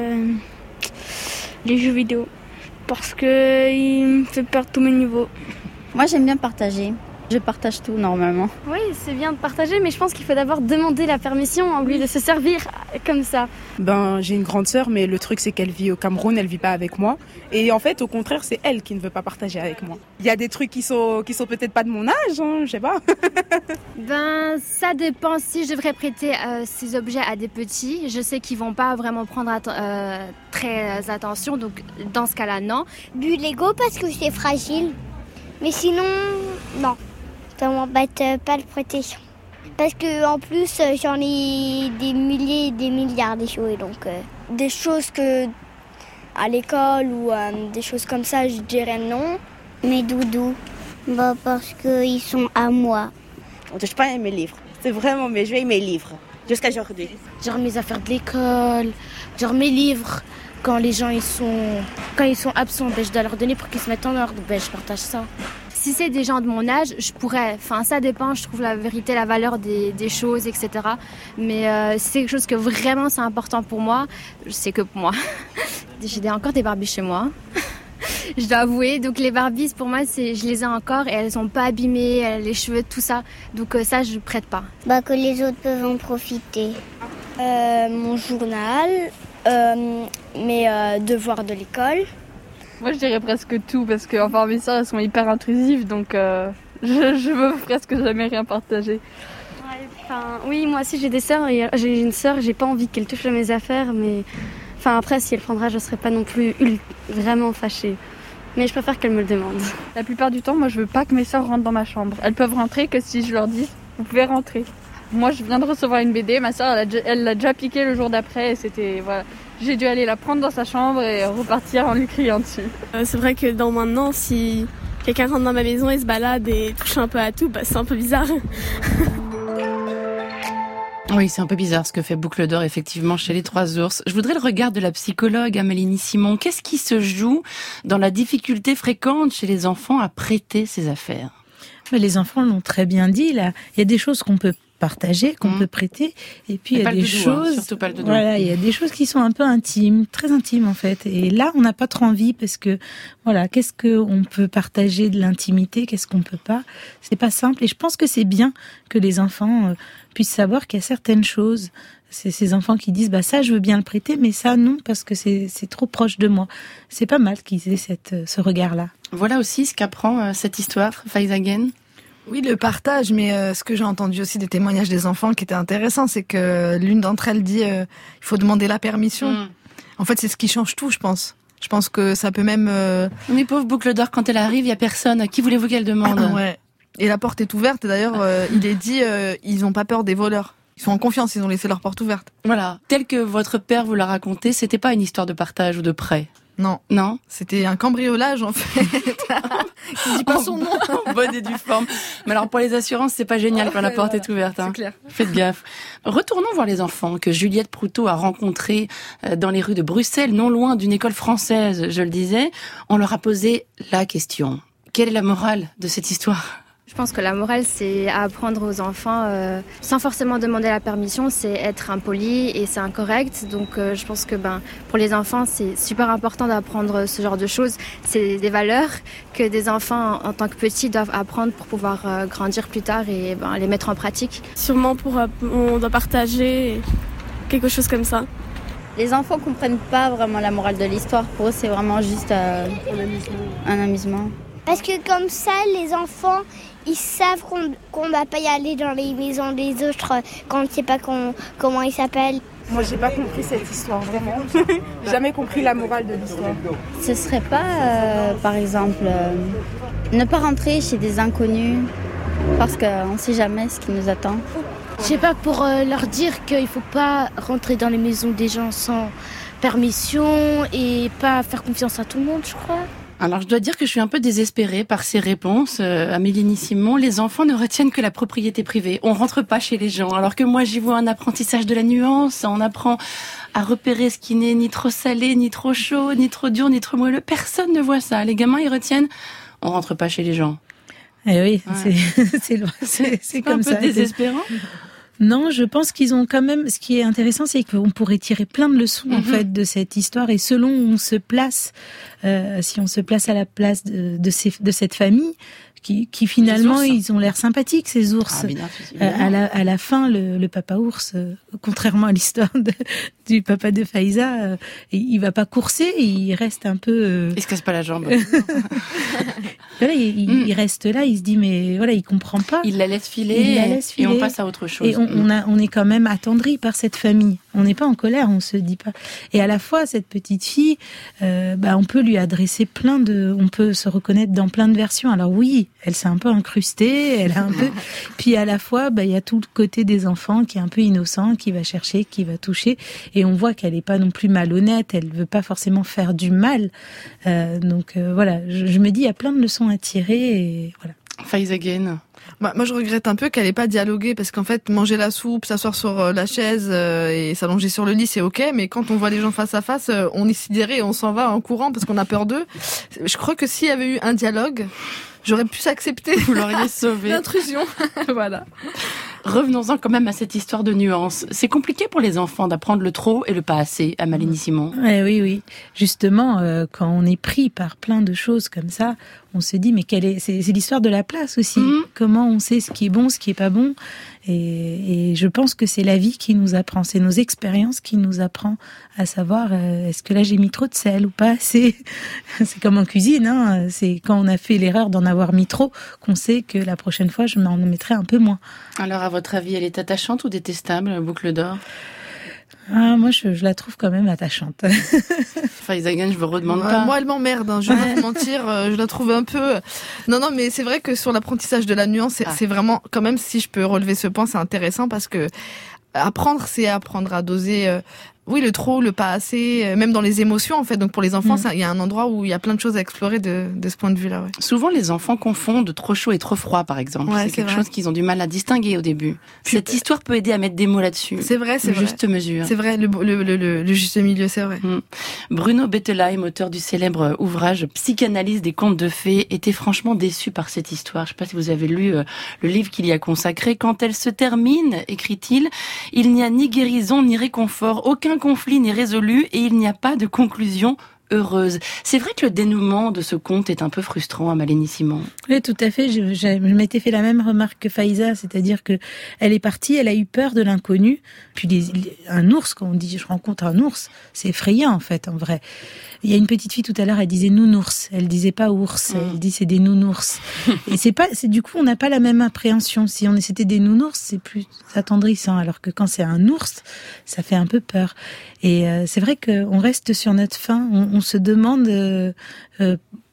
les jeux vidéo. Parce que il me fait perdre tous mes niveaux. Moi, j'aime bien partager. Je partage tout normalement. Oui, c'est bien de partager, mais je pense qu'il faut d'abord demander la permission en lui de se servir comme ça. J'ai une grande sœur, mais le truc c'est qu'elle vit au Cameroun, elle vit pas avec moi. Et en fait, au contraire, c'est elle qui ne veut pas partager avec moi. Il y a des trucs qui sont peut-être pas de mon âge, je sais pas. Ça dépend si je devrais prêter ces objets à des petits. Je sais qu'ils vont pas vraiment prendre très attention, donc dans ce cas-là, non. Du Lego parce que c'est fragile. Mais sinon, non. Ça m'embête pas de prêter. Parce que en plus, j'en ai des milliers et des milliards des jouets. Donc, des choses que à l'école ou des choses comme ça, je dirais non. Mes doudous, parce qu'ils sont à moi. On touche pas à mes livres. C'est vraiment mes jeux et mes livres. Jusqu'à aujourd'hui. Genre mes affaires de l'école, genre mes livres. Quand les gens ils sont absents, je dois leur donner pour qu'ils se mettent en ordre. Je partage ça. Si c'est des gens de mon âge, je pourrais. Ça dépend, je trouve la vérité, la valeur des choses, etc. Mais si c'est quelque chose que vraiment c'est important pour moi, c'est que pour moi. J'ai encore des Barbies chez moi. Je dois avouer. Donc les Barbies, pour moi, je les ai encore et elles sont pas abîmées, les cheveux, tout ça. Donc ça, je prête pas. Que les autres peuvent en profiter. Mon journal, mes devoirs de l'école. Moi, je dirais presque tout, parce que mes sœurs, elles sont hyper intrusives, donc je veux presque jamais rien partager. Oui, moi aussi, j'ai des sœurs, et j'ai une sœur, j'ai pas envie qu'elle touche à mes affaires, mais après, si elle prendra, je serai pas non plus vraiment fâchée. Mais je préfère qu'elle me le demande. La plupart du temps, moi, je veux pas que mes sœurs rentrent dans ma chambre. Elles peuvent rentrer que si je leur dis, vous pouvez rentrer. Moi, je viens de recevoir une BD, ma sœur, elle l'a déjà piquée le jour d'après, et c'était, voilà. J'ai dû aller la prendre dans sa chambre et repartir en lui criant dessus. C'est vrai que maintenant, si quelqu'un rentre dans ma maison et se balade et touche un peu à tout, c'est un peu bizarre. Oui, c'est un peu bizarre ce que fait Boucle d'Or effectivement chez les Trois Ours. Je voudrais le regard de la psychologue Amaline Simon. Qu'est-ce qui se joue dans la difficulté fréquente chez les enfants à prêter ses affaires? Les enfants l'ont très bien dit, là. Il y a des choses qu'on peut partager, qu'on peut prêter, et puis il y a des choses, surtout pas le doudou. Voilà, il y a des choses qui sont un peu intimes, très intimes en fait. Et là, on n'a pas trop envie parce que voilà, qu'est-ce que on peut partager de l'intimité, qu'est-ce qu'on peut pas. C'est pas simple. Et je pense que c'est bien que les enfants puissent savoir qu'il y a certaines choses. C'est ces enfants qui disent ça je veux bien le prêter, mais ça non parce que c'est trop proche de moi. C'est pas mal qu'ils aient ce regard-là. Voilà aussi ce qu'apprend cette histoire, Faiza Guène. Oui, le partage, mais ce que j'ai entendu aussi des témoignages des enfants qui était intéressant, c'est que l'une d'entre elles dit il faut demander la permission. En fait, c'est ce qui change tout, je pense. Je pense que ça peut même... Mais pauvre Boucle d'Or, quand elle arrive, il y a personne. Qui voulez-vous qu'elle demande? Ouais. Et la porte est ouverte. Et d'ailleurs, il est dit ils ont pas peur des voleurs. Ils sont en confiance, ils ont laissé leur porte ouverte. Voilà. Tel que votre père vous l'a raconté, c'était pas une histoire de partage ou de prêt. Non. Non. C'était un cambriolage, en fait. Il dit pas son nom. En bonne et due forme. Mais alors, pour les assurances, c'est pas génial quand la porte est ouverte, hein. C'est clair. Faites gaffe. Retournons voir les enfants que Juliette Proutot a rencontrés dans les rues de Bruxelles, non loin d'une école française, je le disais. On leur a posé la question. Quelle est la morale de cette histoire ? Je pense que la morale, c'est apprendre aux enfants, sans forcément demander la permission, c'est être impoli et c'est incorrect. Donc je pense que pour les enfants, c'est super important d'apprendre ce genre de choses. C'est des valeurs que des enfants, en tant que petits, doivent apprendre pour pouvoir grandir plus tard et les mettre en pratique. Sûrement on doit partager quelque chose comme ça. Les enfants comprennent pas vraiment la morale de l'histoire. Pour eux, c'est vraiment juste un amusement. Parce que comme ça, les enfants, ils savent qu'on va pas y aller dans les maisons des autres quand on ne sait pas comment ils s'appellent. Moi, j'ai pas compris cette histoire, vraiment. Jamais compris la morale de l'histoire. Ce serait pas, par exemple, ne pas rentrer chez des inconnus parce qu'on sait jamais ce qui nous attend. Je sais pas, pour leur dire qu'il faut pas rentrer dans les maisons des gens sans permission et pas faire confiance à tout le monde, je crois. Alors, je dois dire que je suis un peu désespérée par ces réponses. Amélie Simon, les enfants ne retiennent que la propriété privée. On rentre pas chez les gens. Alors que moi, j'y vois un apprentissage de la nuance. On apprend à repérer ce qui n'est ni trop salé, ni trop chaud, ni trop dur, ni trop moelleux. Personne ne voit ça. Les gamins, ils retiennent. On rentre pas chez les gens. Eh oui, ouais. c'est comme ça. Un peu désespérant. Non, je pense qu'ils ont quand même. Ce qui est intéressant, c'est qu'on pourrait tirer plein de leçons en fait de cette histoire, et selon où on se place, si on se place à la place de cette famille, qui finalement ils ont l'air sympathiques, ces ours. À la fin, le papa ours, contrairement à l'histoire du papa de Faiza, il va pas courser, il reste un peu. Il se casse pas la jambe. Voilà, il reste là, il se dit mais voilà, il comprend pas. Il la laisse filer, et on passe à autre chose. Et on est quand même attendri par cette famille. On n'est pas en colère, on se dit pas. Et à la fois cette petite fille, on peut lui adresser on peut se reconnaître dans plein de versions. Alors oui, elle s'est un peu incrustée, elle a un peu. Puis à la fois, il y a tout le côté des enfants qui est un peu innocent, qui va chercher, qui va toucher, et on voit qu'elle est pas non plus malhonnête. Elle veut pas forcément faire du mal. Donc voilà, je me dis il y a plein de leçons à tirer, et voilà. Faiza again. Moi, je regrette un peu qu'elle ait pas dialogué, parce qu'en fait, manger la soupe, s'asseoir sur la chaise et s'allonger sur le lit, c'est ok, mais quand on voit les gens face à face, on est sidéré et on s'en va en courant parce qu'on a peur d'eux. Je crois que s'il y avait eu un dialogue, j'aurais pu s'accepter. Vous l'auriez sauvé. L'intrusion. Voilà. Revenons-en quand même à cette histoire de nuances. C'est compliqué pour les enfants d'apprendre le trop et le pas assez, Amélie Simon. Oui. Justement, quand on est pris par plein de choses comme ça, on se dit mais c'est l'histoire de la place aussi. Comment on sait ce qui est bon, ce qui est pas bon. Et je pense que c'est la vie qui nous apprend, c'est nos expériences qui nous apprend à savoir est-ce que là j'ai mis trop de sel ou pas assez. C'est comme en cuisine, hein. C'est quand on a fait l'erreur d'en avoir mis trop qu'on sait que la prochaine fois je m'en mettrai un peu moins. Alors à votre avis, elle est attachante ou détestable, Boucle d'Or? Moi, je la trouve quand même attachante. Faiza again, je vous redemande pas. Moi, elle m'emmerde, je vais pas vous mentir, je la trouve un peu... Non, mais c'est vrai que sur l'apprentissage de la nuance, c'est vraiment, quand même, si je peux relever ce point, c'est intéressant parce que apprendre, c'est apprendre à doser... Oui, le trop, le pas assez, même dans les émotions en fait. Donc pour les enfants, il y a un endroit où il y a plein de choses à explorer de ce point de vue-là. Ouais. Souvent, les enfants confondent trop chaud et trop froid, par exemple. Ouais, c'est quelque chose qu'ils ont du mal à distinguer au début. Cette histoire peut aider à mettre des mots là-dessus. C'est vrai, c'est juste mesure. C'est vrai, le juste milieu, c'est vrai. Bruno Bettelheim, auteur du célèbre ouvrage Psychanalyse des contes de fées, était franchement déçu par cette histoire. Je ne sais pas si vous avez lu le livre qu'il y a consacré. Quand elle se termine, écrit-il, il n'y a ni guérison ni réconfort, aucun conflit n'est résolu et il n'y a pas de conclusion heureuse. C'est vrai que le dénouement de ce conte est un peu frustrant, Amélie Simon. Oui, tout à fait. Je m'étais fait la même remarque que Faiza, c'est-à-dire que elle est partie, elle a eu peur de l'inconnu. Puis un ours, quand on dit je rencontre un ours, c'est effrayant en fait, en vrai. Il y a une petite fille tout à l'heure, elle disait nounours. Elle disait pas ours, elle dit c'est des nounours. Et c'est du coup, on n'a pas la même appréhension. Si c'était des nounours, c'est plus attendrissant. Alors que quand c'est un ours, ça fait un peu peur. Et c'est vrai qu'on reste sur notre faim. On se demande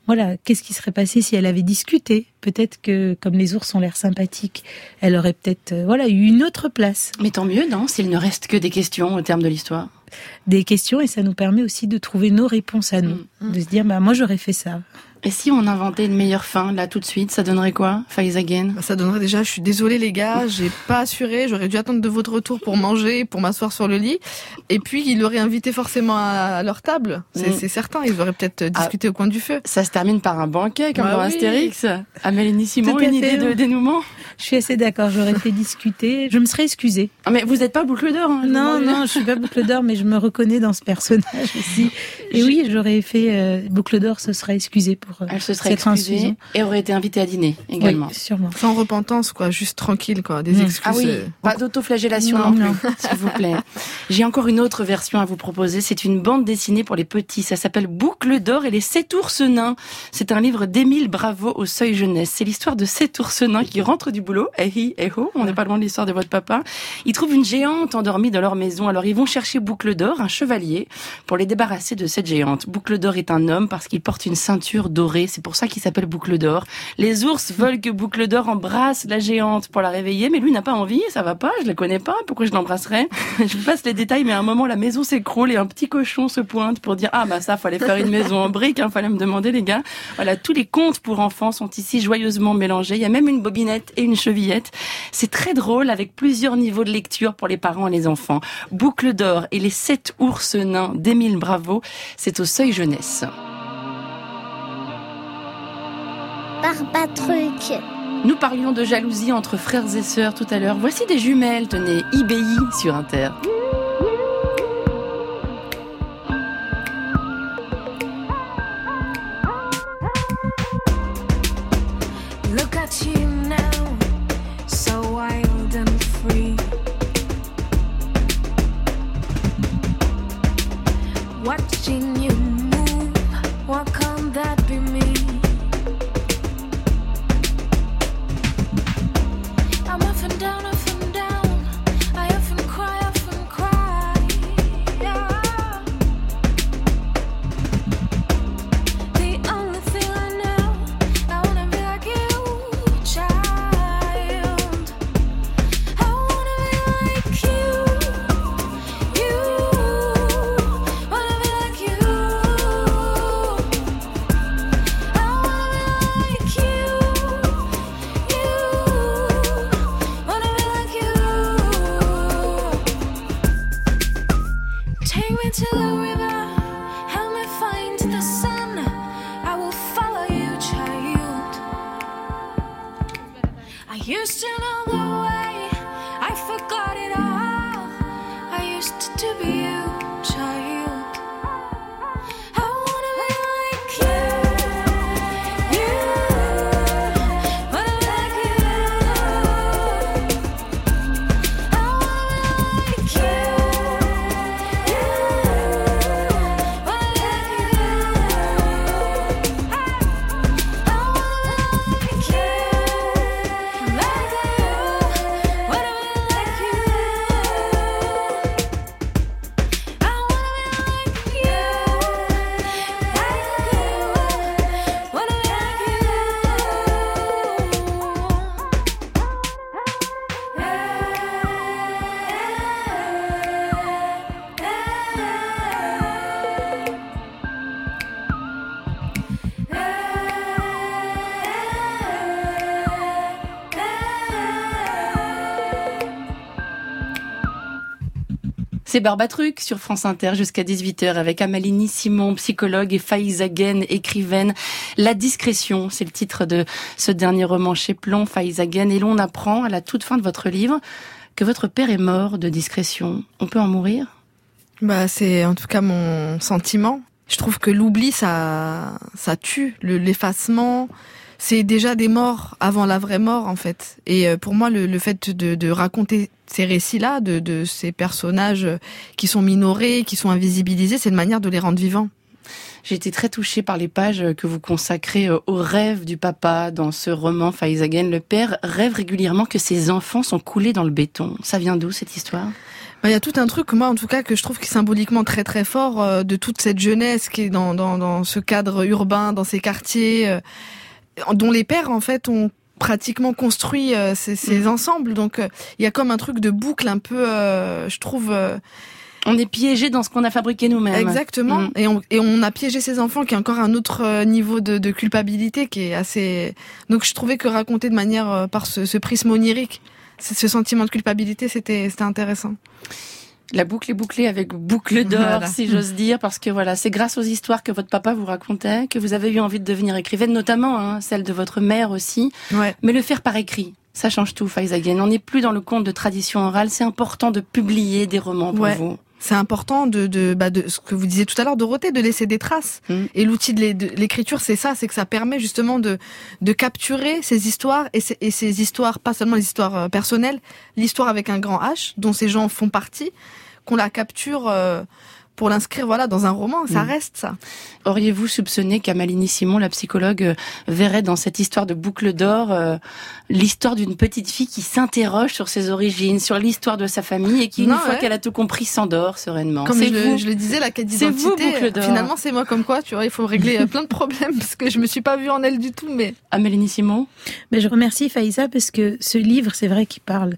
voilà, qu'est-ce qui serait passé si elle avait discuté? Peut-être que, comme les ours ont l'air sympathiques, elle aurait peut-être, eu une autre place. Mais tant mieux, non? S'il ne reste que des questions au terme de l'histoire. Des questions, et ça nous permet aussi de trouver nos réponses à nous. De se dire, moi j'aurais fait ça. Et si on inventait une meilleure fin, là, tout de suite, ça donnerait quoi, Faizagen? Ça donnerait déjà, je suis désolée les gars, j'ai pas assuré, j'aurais dû attendre de votre retour pour manger, pour m'asseoir sur le lit. Et puis, ils l'auraient invité forcément à leur table. C'est certain, ils auraient peut-être discuté au coin du feu. Ça se termine par un banquet, comme dans Astérix. Amélie Simon, une idée de dénouement? Je suis assez d'accord, j'aurais fait discuter, je me serais excusée. Ah, mais vous n'êtes pas Boucle d'Or, hein? Non, je suis pas Boucle d'Or, mais je me reconnais dans ce personnage aussi. Et oui, j'aurais fait Boucle d'Or se serait excusée pour Elle se serait excusée et aurait été invitée à dîner également. Oui, sûrement. Sans repentance, quoi, juste tranquille, quoi, des excuses. Ah oui, pas d'autoflagellation non plus, s'il vous plaît. J'ai encore une autre version à vous proposer, c'est une bande dessinée pour les petits, ça s'appelle Boucle d'Or et les 7 ours nains. C'est un livre d'Émile Bravo au Seuil Jeunesse. C'est l'histoire de 7 ours nains qui rentrent du boulot, on n'est pas loin de l'histoire de votre papa. Ils trouvent une géante endormie dans leur maison, alors ils vont chercher Boucle d'Or, un chevalier, pour les débarrasser de cette géante. Boucle d'Or est un homme parce qu'il porte une ceinture dorée, c'est pour ça qu'il s'appelle Boucle d'Or. Les ours veulent que Boucle d'Or embrasse la géante pour la réveiller, mais lui n'a pas envie, ça va pas, je la connais pas, pourquoi je l'embrasserais? Je vous passe les détails, mais à un moment, la maison s'écroule et un petit cochon se pointe pour dire, ça, fallait faire une maison en briques, fallait me demander, les gars. Voilà, tous les contes pour enfants sont ici joyeusement mélangés. Il y a même une bobinette et une chevillette. C'est très drôle, avec plusieurs niveaux de lecture pour les parents et les enfants. Boucle d'Or et les 7 ours nains d'Émile Bravo, c'est au Seuil Jeunesse. Barbatruc. Nous parlions de jalousie entre frères et sœurs tout à l'heure. Voici des jumelles, tenez, IBI sur Inter. Look at you now, so wild and free. Watching you move, what can that be me? I'm up and down, I often cry, yeah. The only thing I know, I wanna be like you, child. I wanna be like you, wanna be like you. I wanna be like you, wanna be like you. Take me to the river, help me find the sun. I will follow you, child. I used to know the way, I forgot it all. I used to be you, child. I wanna be like you, wanna be like you. I wanna be like you, wanna be like you. I wanna be like you, wanna be like you. I wanna be like you, wanna be like C'est Barbatruc sur France Inter jusqu'à 18h avec Amélie Simon, psychologue, et Faizagen, écrivaine. La discrétion, c'est le titre de ce dernier roman chez Plon, Faizagen. Et l'on apprend à la toute fin de votre livre que votre père est mort de discrétion. On peut en mourir? C'est en tout cas mon sentiment. Je trouve que l'oubli, ça tue. L'effacement, c'est déjà des morts avant la vraie mort, en fait. Et pour moi, le fait de raconter ces récits-là, de ces personnages qui sont minorés, qui sont invisibilisés, c'est une manière de les rendre vivants. J'ai été très touchée par les pages que vous consacrez au rêve du papa dans ce roman Faizagen. Le père rêve régulièrement que ses enfants sont coulés dans le béton. Ça vient d'où, cette histoire? Il y a tout un truc, moi en tout cas, que je trouve qui est symboliquement très très fort de toute cette jeunesse qui est dans ce cadre urbain, dans ces quartiers, dont les pères en fait ont pratiquement construit ces ensembles. Donc il y a comme un truc de boucle un peu, je trouve... On est piégé dans ce qu'on a fabriqué nous-mêmes. Exactement. Et on a piégé ces enfants, qui est encore un autre niveau de culpabilité qui est assez... Donc je trouvais que raconter de manière par ce prisme onirique, ce sentiment de culpabilité, c'était intéressant. La boucle est bouclée avec boucle d'or, voilà. Si j'ose dire, parce que voilà, c'est grâce aux histoires que votre papa vous racontait que vous avez eu envie de devenir écrivaine, notamment celle de votre mère aussi. Ouais. Mais le faire par écrit, ça change tout, Faiza Guène. On n'est plus dans le conte de tradition orale. C'est important de publier des romans pour vous. C'est important de ce que vous disiez tout à l'heure, Dorothée, de laisser des traces. Et l'outil de l'écriture, c'est ça, c'est que ça permet justement de capturer ces histoires et ces histoires, pas seulement les histoires personnelles, l'histoire avec un grand H, dont ces gens font partie, qu'on la capture pour l'inscrire dans un roman, ça reste ça. Auriez-vous soupçonné qu'Amalini Simon, la psychologue, verrait dans cette histoire de boucle d'or l'histoire d'une petite fille qui s'interroge sur ses origines, sur l'histoire de sa famille et qui, une fois qu'elle a tout compris, s'endort sereinement? Comme je le disais, la quête d'identité, c'est vous, boucle d'or. Finalement c'est moi, comme quoi, tu vois, il faut régler plein de problèmes parce que je me suis pas vue en elle du tout. Mais Amalini Simon, mais je remercie Faiza parce que ce livre, c'est vrai qu'il parle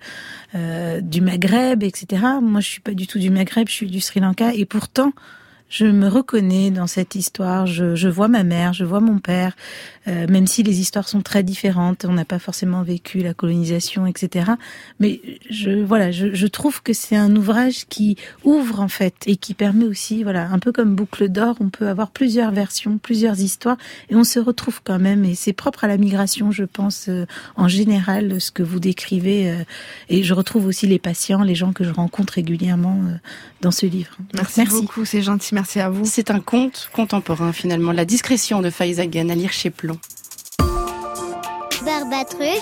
du Maghreb, etc. Moi, je suis pas du tout du Maghreb, je suis du Sri Lanka et pourtant, je me reconnais dans cette histoire. Je vois ma mère, je vois mon père, même si les histoires sont très différentes. On n'a pas forcément vécu la colonisation, etc. Mais je trouve que c'est un ouvrage qui ouvre en fait et qui permet aussi, un peu comme Boucle d'or, on peut avoir plusieurs versions, plusieurs histoires et on se retrouve quand même. Et c'est propre à la migration, je pense, en général, ce que vous décrivez. Et je retrouve aussi les patients, les gens que je rencontre régulièrement dans ce livre. Merci beaucoup, c'est gentil. Merci à vous. C'est un conte contemporain finalement. La discrétion de Faiza Guène à lire chez Plon. Barbatruc,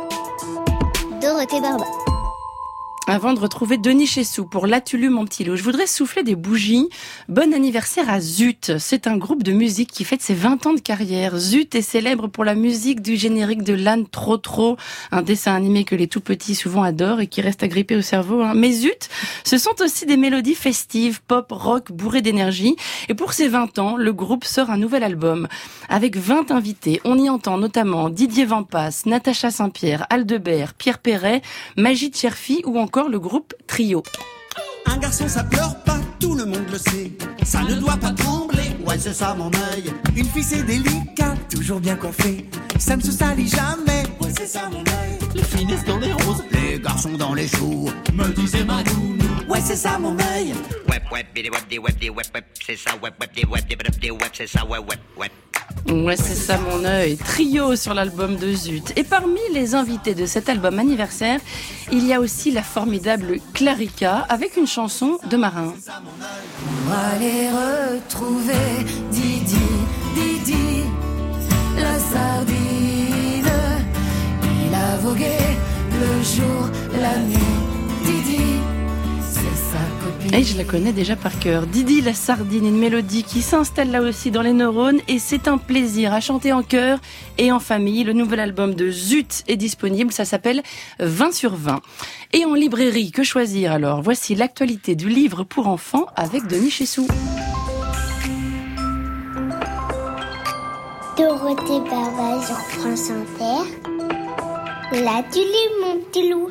Dorothée Barba. Avant de retrouver Denis Chessou pour L'Atulu mon petit loup, je voudrais souffler des bougies. Bon anniversaire à Zut. C'est un groupe de musique qui fête ses 20 ans de carrière. Zut est célèbre pour la musique du générique de l'âne Trop, un dessin animé que les tout petits souvent adorent et qui reste agrippé au cerveau. Mais Zut, ce sont aussi des mélodies festives, pop, rock, bourrées d'énergie. Et pour ses 20 ans, le groupe sort un nouvel album avec 20 invités. On y entend notamment Didier Vampas, Natacha Saint-Pierre, Aldebert, Pierre Perret, Magid Cherfi ou encore le groupe Trio. Un garçon ça pleure pas, tout le monde le sait. Ça ne doit pas trembler, ouais c'est ça mon œil. Une fille c'est délicat, toujours bien coiffée. Ça ne se salit jamais, ouais c'est ça mon œil. Les filles naissent dans les roses, les garçons dans les choux. Me disait ma nounou, ouais c'est ça mon œil. Web, c'est ça, web, c'est ça, web. Ouais, c'est ça mon œil. Trio sur l'album de Zut. Et parmi les invités de cet album anniversaire, il y a aussi la formidable Clarica avec une chanson de marin. On va aller retrouver Didi, la sardine. Il a vogué le jour, la nuit. Didi, c'est sa copine. Et je la connais déjà par cœur. Didi la sardine, une mélodie qui s'installe là aussi dans les neurones et c'est un plaisir à chanter en chœur et en famille. Le nouvel album de Zut est disponible, ça s'appelle 20 sur 20. Et en librairie, que choisir alors? Voici l'actualité du livre pour enfants avec Denis Chessou. Dorothée Barba sur France Inter. L'Atulu mon petit loup.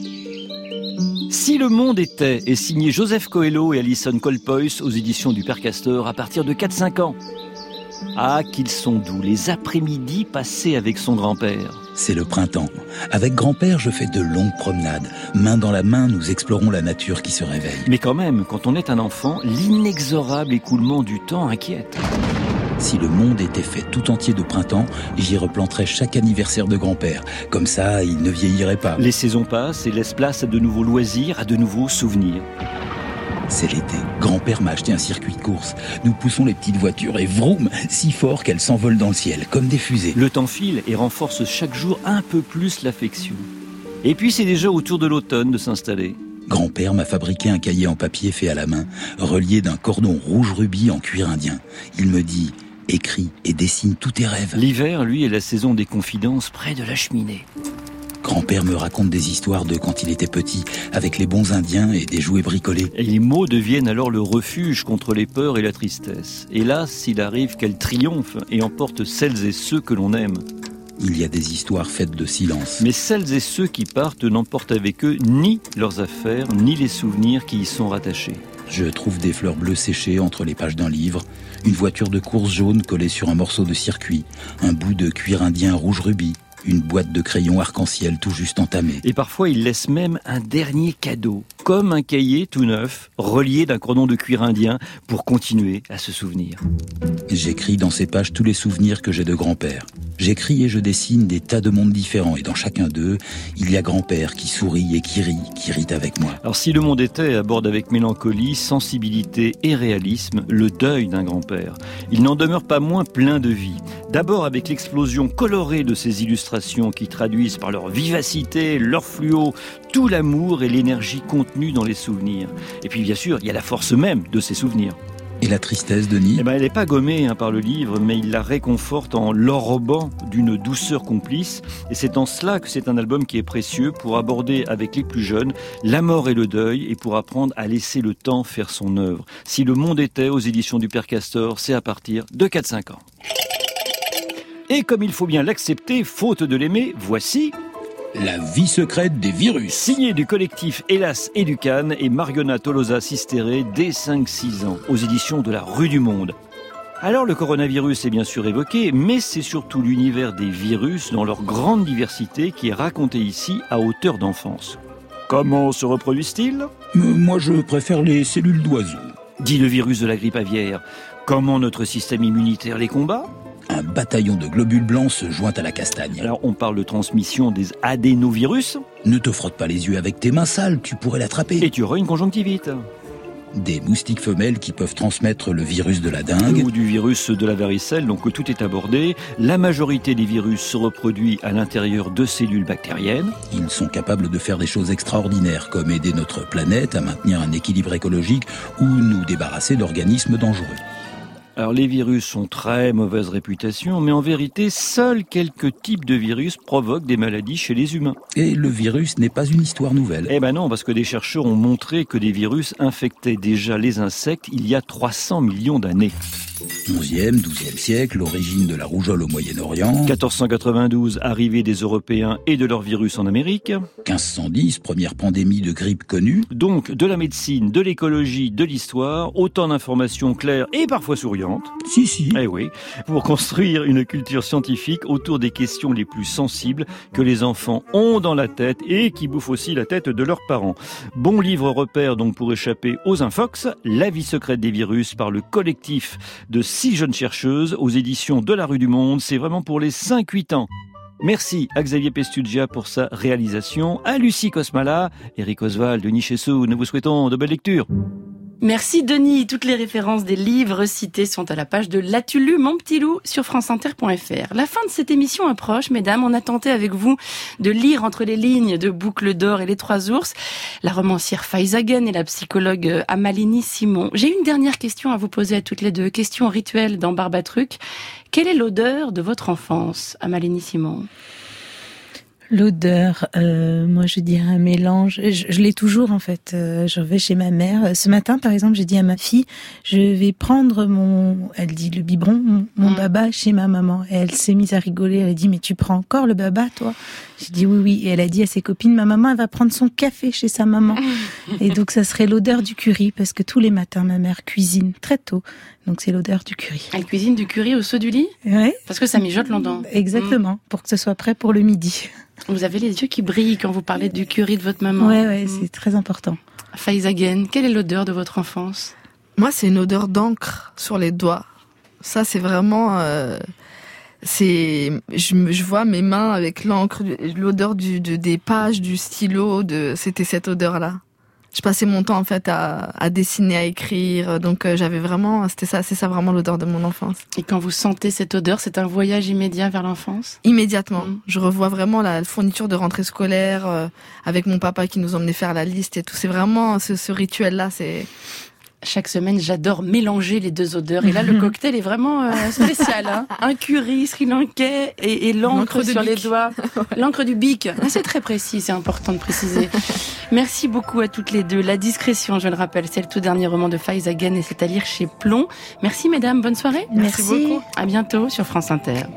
Si le monde était est signé Joseph Coelho et Alison Colpoys aux éditions du Père Castor à partir de 4-5 ans. Ah, qu'ils sont doux, les après-midi passés avec son grand-père. C'est le printemps. Avec grand-père, je fais de longues promenades. Main dans la main, nous explorons la nature qui se réveille. Mais quand même, quand on est un enfant, l'inexorable écoulement du temps inquiète. Si le monde était fait tout entier de printemps, j'y replanterais chaque anniversaire de grand-père. Comme ça, il ne vieillirait pas. Les saisons passent et laissent place à de nouveaux loisirs, à de nouveaux souvenirs. C'est l'été. Grand-père m'a acheté un circuit de course. Nous poussons les petites voitures et vroom, si fort qu'elles s'envolent dans le ciel, comme des fusées. Le temps file et renforce chaque jour un peu plus l'affection. Et puis c'est déjà au tour de l'automne de s'installer. Grand-père m'a fabriqué un cahier en papier fait à la main, relié d'un cordon rouge rubis en cuir indien. Il me dit... écrit et dessine tous tes rêves. L'hiver, lui, est la saison des confidences près de la cheminée. Grand-père me raconte des histoires de quand il était petit, avec les bons indiens et des jouets bricolés. Et les mots deviennent alors le refuge contre les peurs et la tristesse. Hélas, il arrive qu'elles triomphent et emportent celles et ceux que l'on aime. Il y a des histoires faites de silence. Mais celles et ceux qui partent n'emportent avec eux ni leurs affaires, ni les souvenirs qui y sont rattachés. Je trouve des fleurs bleues séchées entre les pages d'un livre, une voiture de course jaune collée sur un morceau de circuit, un bout de cuir indien rouge rubis, une boîte de crayons arc-en-ciel tout juste entamée. Et parfois, il laisse même un dernier cadeau, comme un cahier tout neuf, relié d'un cordon de cuir indien, pour continuer à se souvenir. J'écris dans ces pages tous les souvenirs que j'ai de grand-père. J'écris et je dessine des tas de mondes différents, et dans chacun d'eux, il y a grand-père qui sourit et qui rit avec moi. Alors si Le Monde était aborde avec mélancolie, sensibilité et réalisme le deuil d'un grand-père, il n'en demeure pas moins plein de vie. D'abord avec l'explosion colorée de ces illustrations qui traduisent par leur vivacité, leur fluo, tout l'amour et l'énergie contenue dans les souvenirs. Et puis bien sûr, il y a la force même de ces souvenirs. Et la tristesse, Denis ? Elle n'est pas gommée par le livre, mais il la réconforte en l'enrobant d'une douceur complice. Et c'est en cela que c'est un album qui est précieux pour aborder avec les plus jeunes la mort et le deuil et pour apprendre à laisser le temps faire son œuvre. Si Le Monde était aux éditions du Père Castor, c'est à partir de 4-5 ans. Et comme il faut bien l'accepter, faute de l'aimer, voici... La vie secrète des virus. Signé du collectif Hélas et du Cannes et Mariona Tolosa Sisteré dès 5-6 ans, aux éditions de la Rue du Monde. Alors le coronavirus est bien sûr évoqué, mais c'est surtout l'univers des virus dans leur grande diversité qui est raconté ici à hauteur d'enfance. Comment se reproduisent-ils ? Moi je préfère les cellules d'oiseaux. Dit le virus de la grippe aviaire. Comment notre système immunitaire les combat ? Un bataillon de globules blancs se joint à la castagne. Alors on parle de transmission des adénovirus. Ne te frotte pas les yeux avec tes mains sales, tu pourrais l'attraper. Et tu auras une conjonctivite. Des moustiques femelles qui peuvent transmettre le virus de la dengue. Ou du virus de la varicelle, donc tout est abordé. La majorité des virus se reproduit à l'intérieur de cellules bactériennes. Ils sont capables de faire des choses extraordinaires, comme aider notre planète à maintenir un équilibre écologique ou nous débarrasser d'organismes dangereux. Alors les virus ont très mauvaise réputation, mais en vérité, seuls quelques types de virus provoquent des maladies chez les humains. Et le virus n'est pas une histoire nouvelle. Eh ben non, parce que des chercheurs ont montré que des virus infectaient déjà les insectes il y a 300 millions d'années. 11e, 12e siècle, origine de la rougeole au Moyen-Orient. 1492, arrivée des Européens et de leurs virus en Amérique. 1510, première pandémie de grippe connue. Donc de la médecine, de l'écologie, de l'histoire, autant d'informations claires et parfois souriantes. Si. Eh oui, pour construire une culture scientifique autour des questions les plus sensibles que les enfants ont dans la tête et qui bouffent aussi la tête de leurs parents. Bon livre repère donc pour échapper aux infox, La vie secrète des virus par le collectif de 6 jeunes chercheuses aux éditions de la Rue du Monde. C'est vraiment pour les 5-8 ans. Merci à Xavier Pestugia pour sa réalisation, à Lucie Kosmala, Eric Oswald, Denis Chessou. Nous vous souhaitons de belles lectures. Merci Denis. Toutes les références des livres cités sont à la page de L'as-tu lu, mon petit loup, sur franceinter.fr. La fin de cette émission approche, mesdames. On a tenté avec vous de lire entre les lignes de Boucle d'or et les Trois ours, la romancière Faiza Hagen et la psychologue Amalini Simon. J'ai une dernière question à vous poser à toutes les deux. Question rituelle dans Barbatruc. Quelle est l'odeur de votre enfance, Amalini Simon ? L'odeur, moi je dirais un mélange. Je l'ai toujours en fait. Je vais chez ma mère. Ce matin, par exemple, j'ai dit à ma fille, je vais prendre elle dit le biberon, mon baba chez ma maman. Et elle s'est mise à rigoler. Elle a dit, mais tu prends encore le baba, toi ? J'ai dit oui. Et elle a dit à ses copines, ma maman, elle va prendre son café chez sa maman. Et donc ça serait l'odeur du curry, parce que tous les matins, ma mère cuisine très tôt. Donc c'est l'odeur du curry. Elle cuisine du curry au saut du lit ? Oui. Parce que ça mijote longtemps. Exactement, pour que ce soit prêt pour le midi. Vous avez les yeux qui brillent quand vous parlez du curry de votre maman. Ouais, c'est très important. Faiza Hagen, quelle est l'odeur de votre enfance ? Moi, c'est une odeur d'encre sur les doigts. Ça, c'est vraiment... je vois mes mains avec l'encre, l'odeur des pages, du stylo, c'était cette odeur-là. Je passais mon temps en fait à dessiner, à écrire, donc j'avais vraiment, c'est ça vraiment l'odeur de mon enfance. Et quand vous sentez cette odeur, c'est un voyage immédiat vers l'enfance ? Immédiatement. Je revois vraiment la fourniture de rentrée scolaire avec mon papa qui nous emmenait faire la liste et tout. C'est vraiment ce rituel-là, Chaque semaine, j'adore mélanger les deux odeurs. Et là, le cocktail est vraiment spécial. Hein. Un curry sri-lankais et l'encre sur les doigts. L'encre du bic. Ah, c'est très précis, c'est important de préciser. Merci beaucoup à toutes les deux. La discrétion, je le rappelle, c'est le tout dernier roman de Faiz Agen et c'est à lire chez Plomb. Merci mesdames, bonne soirée. Merci beaucoup. À bientôt sur France Inter.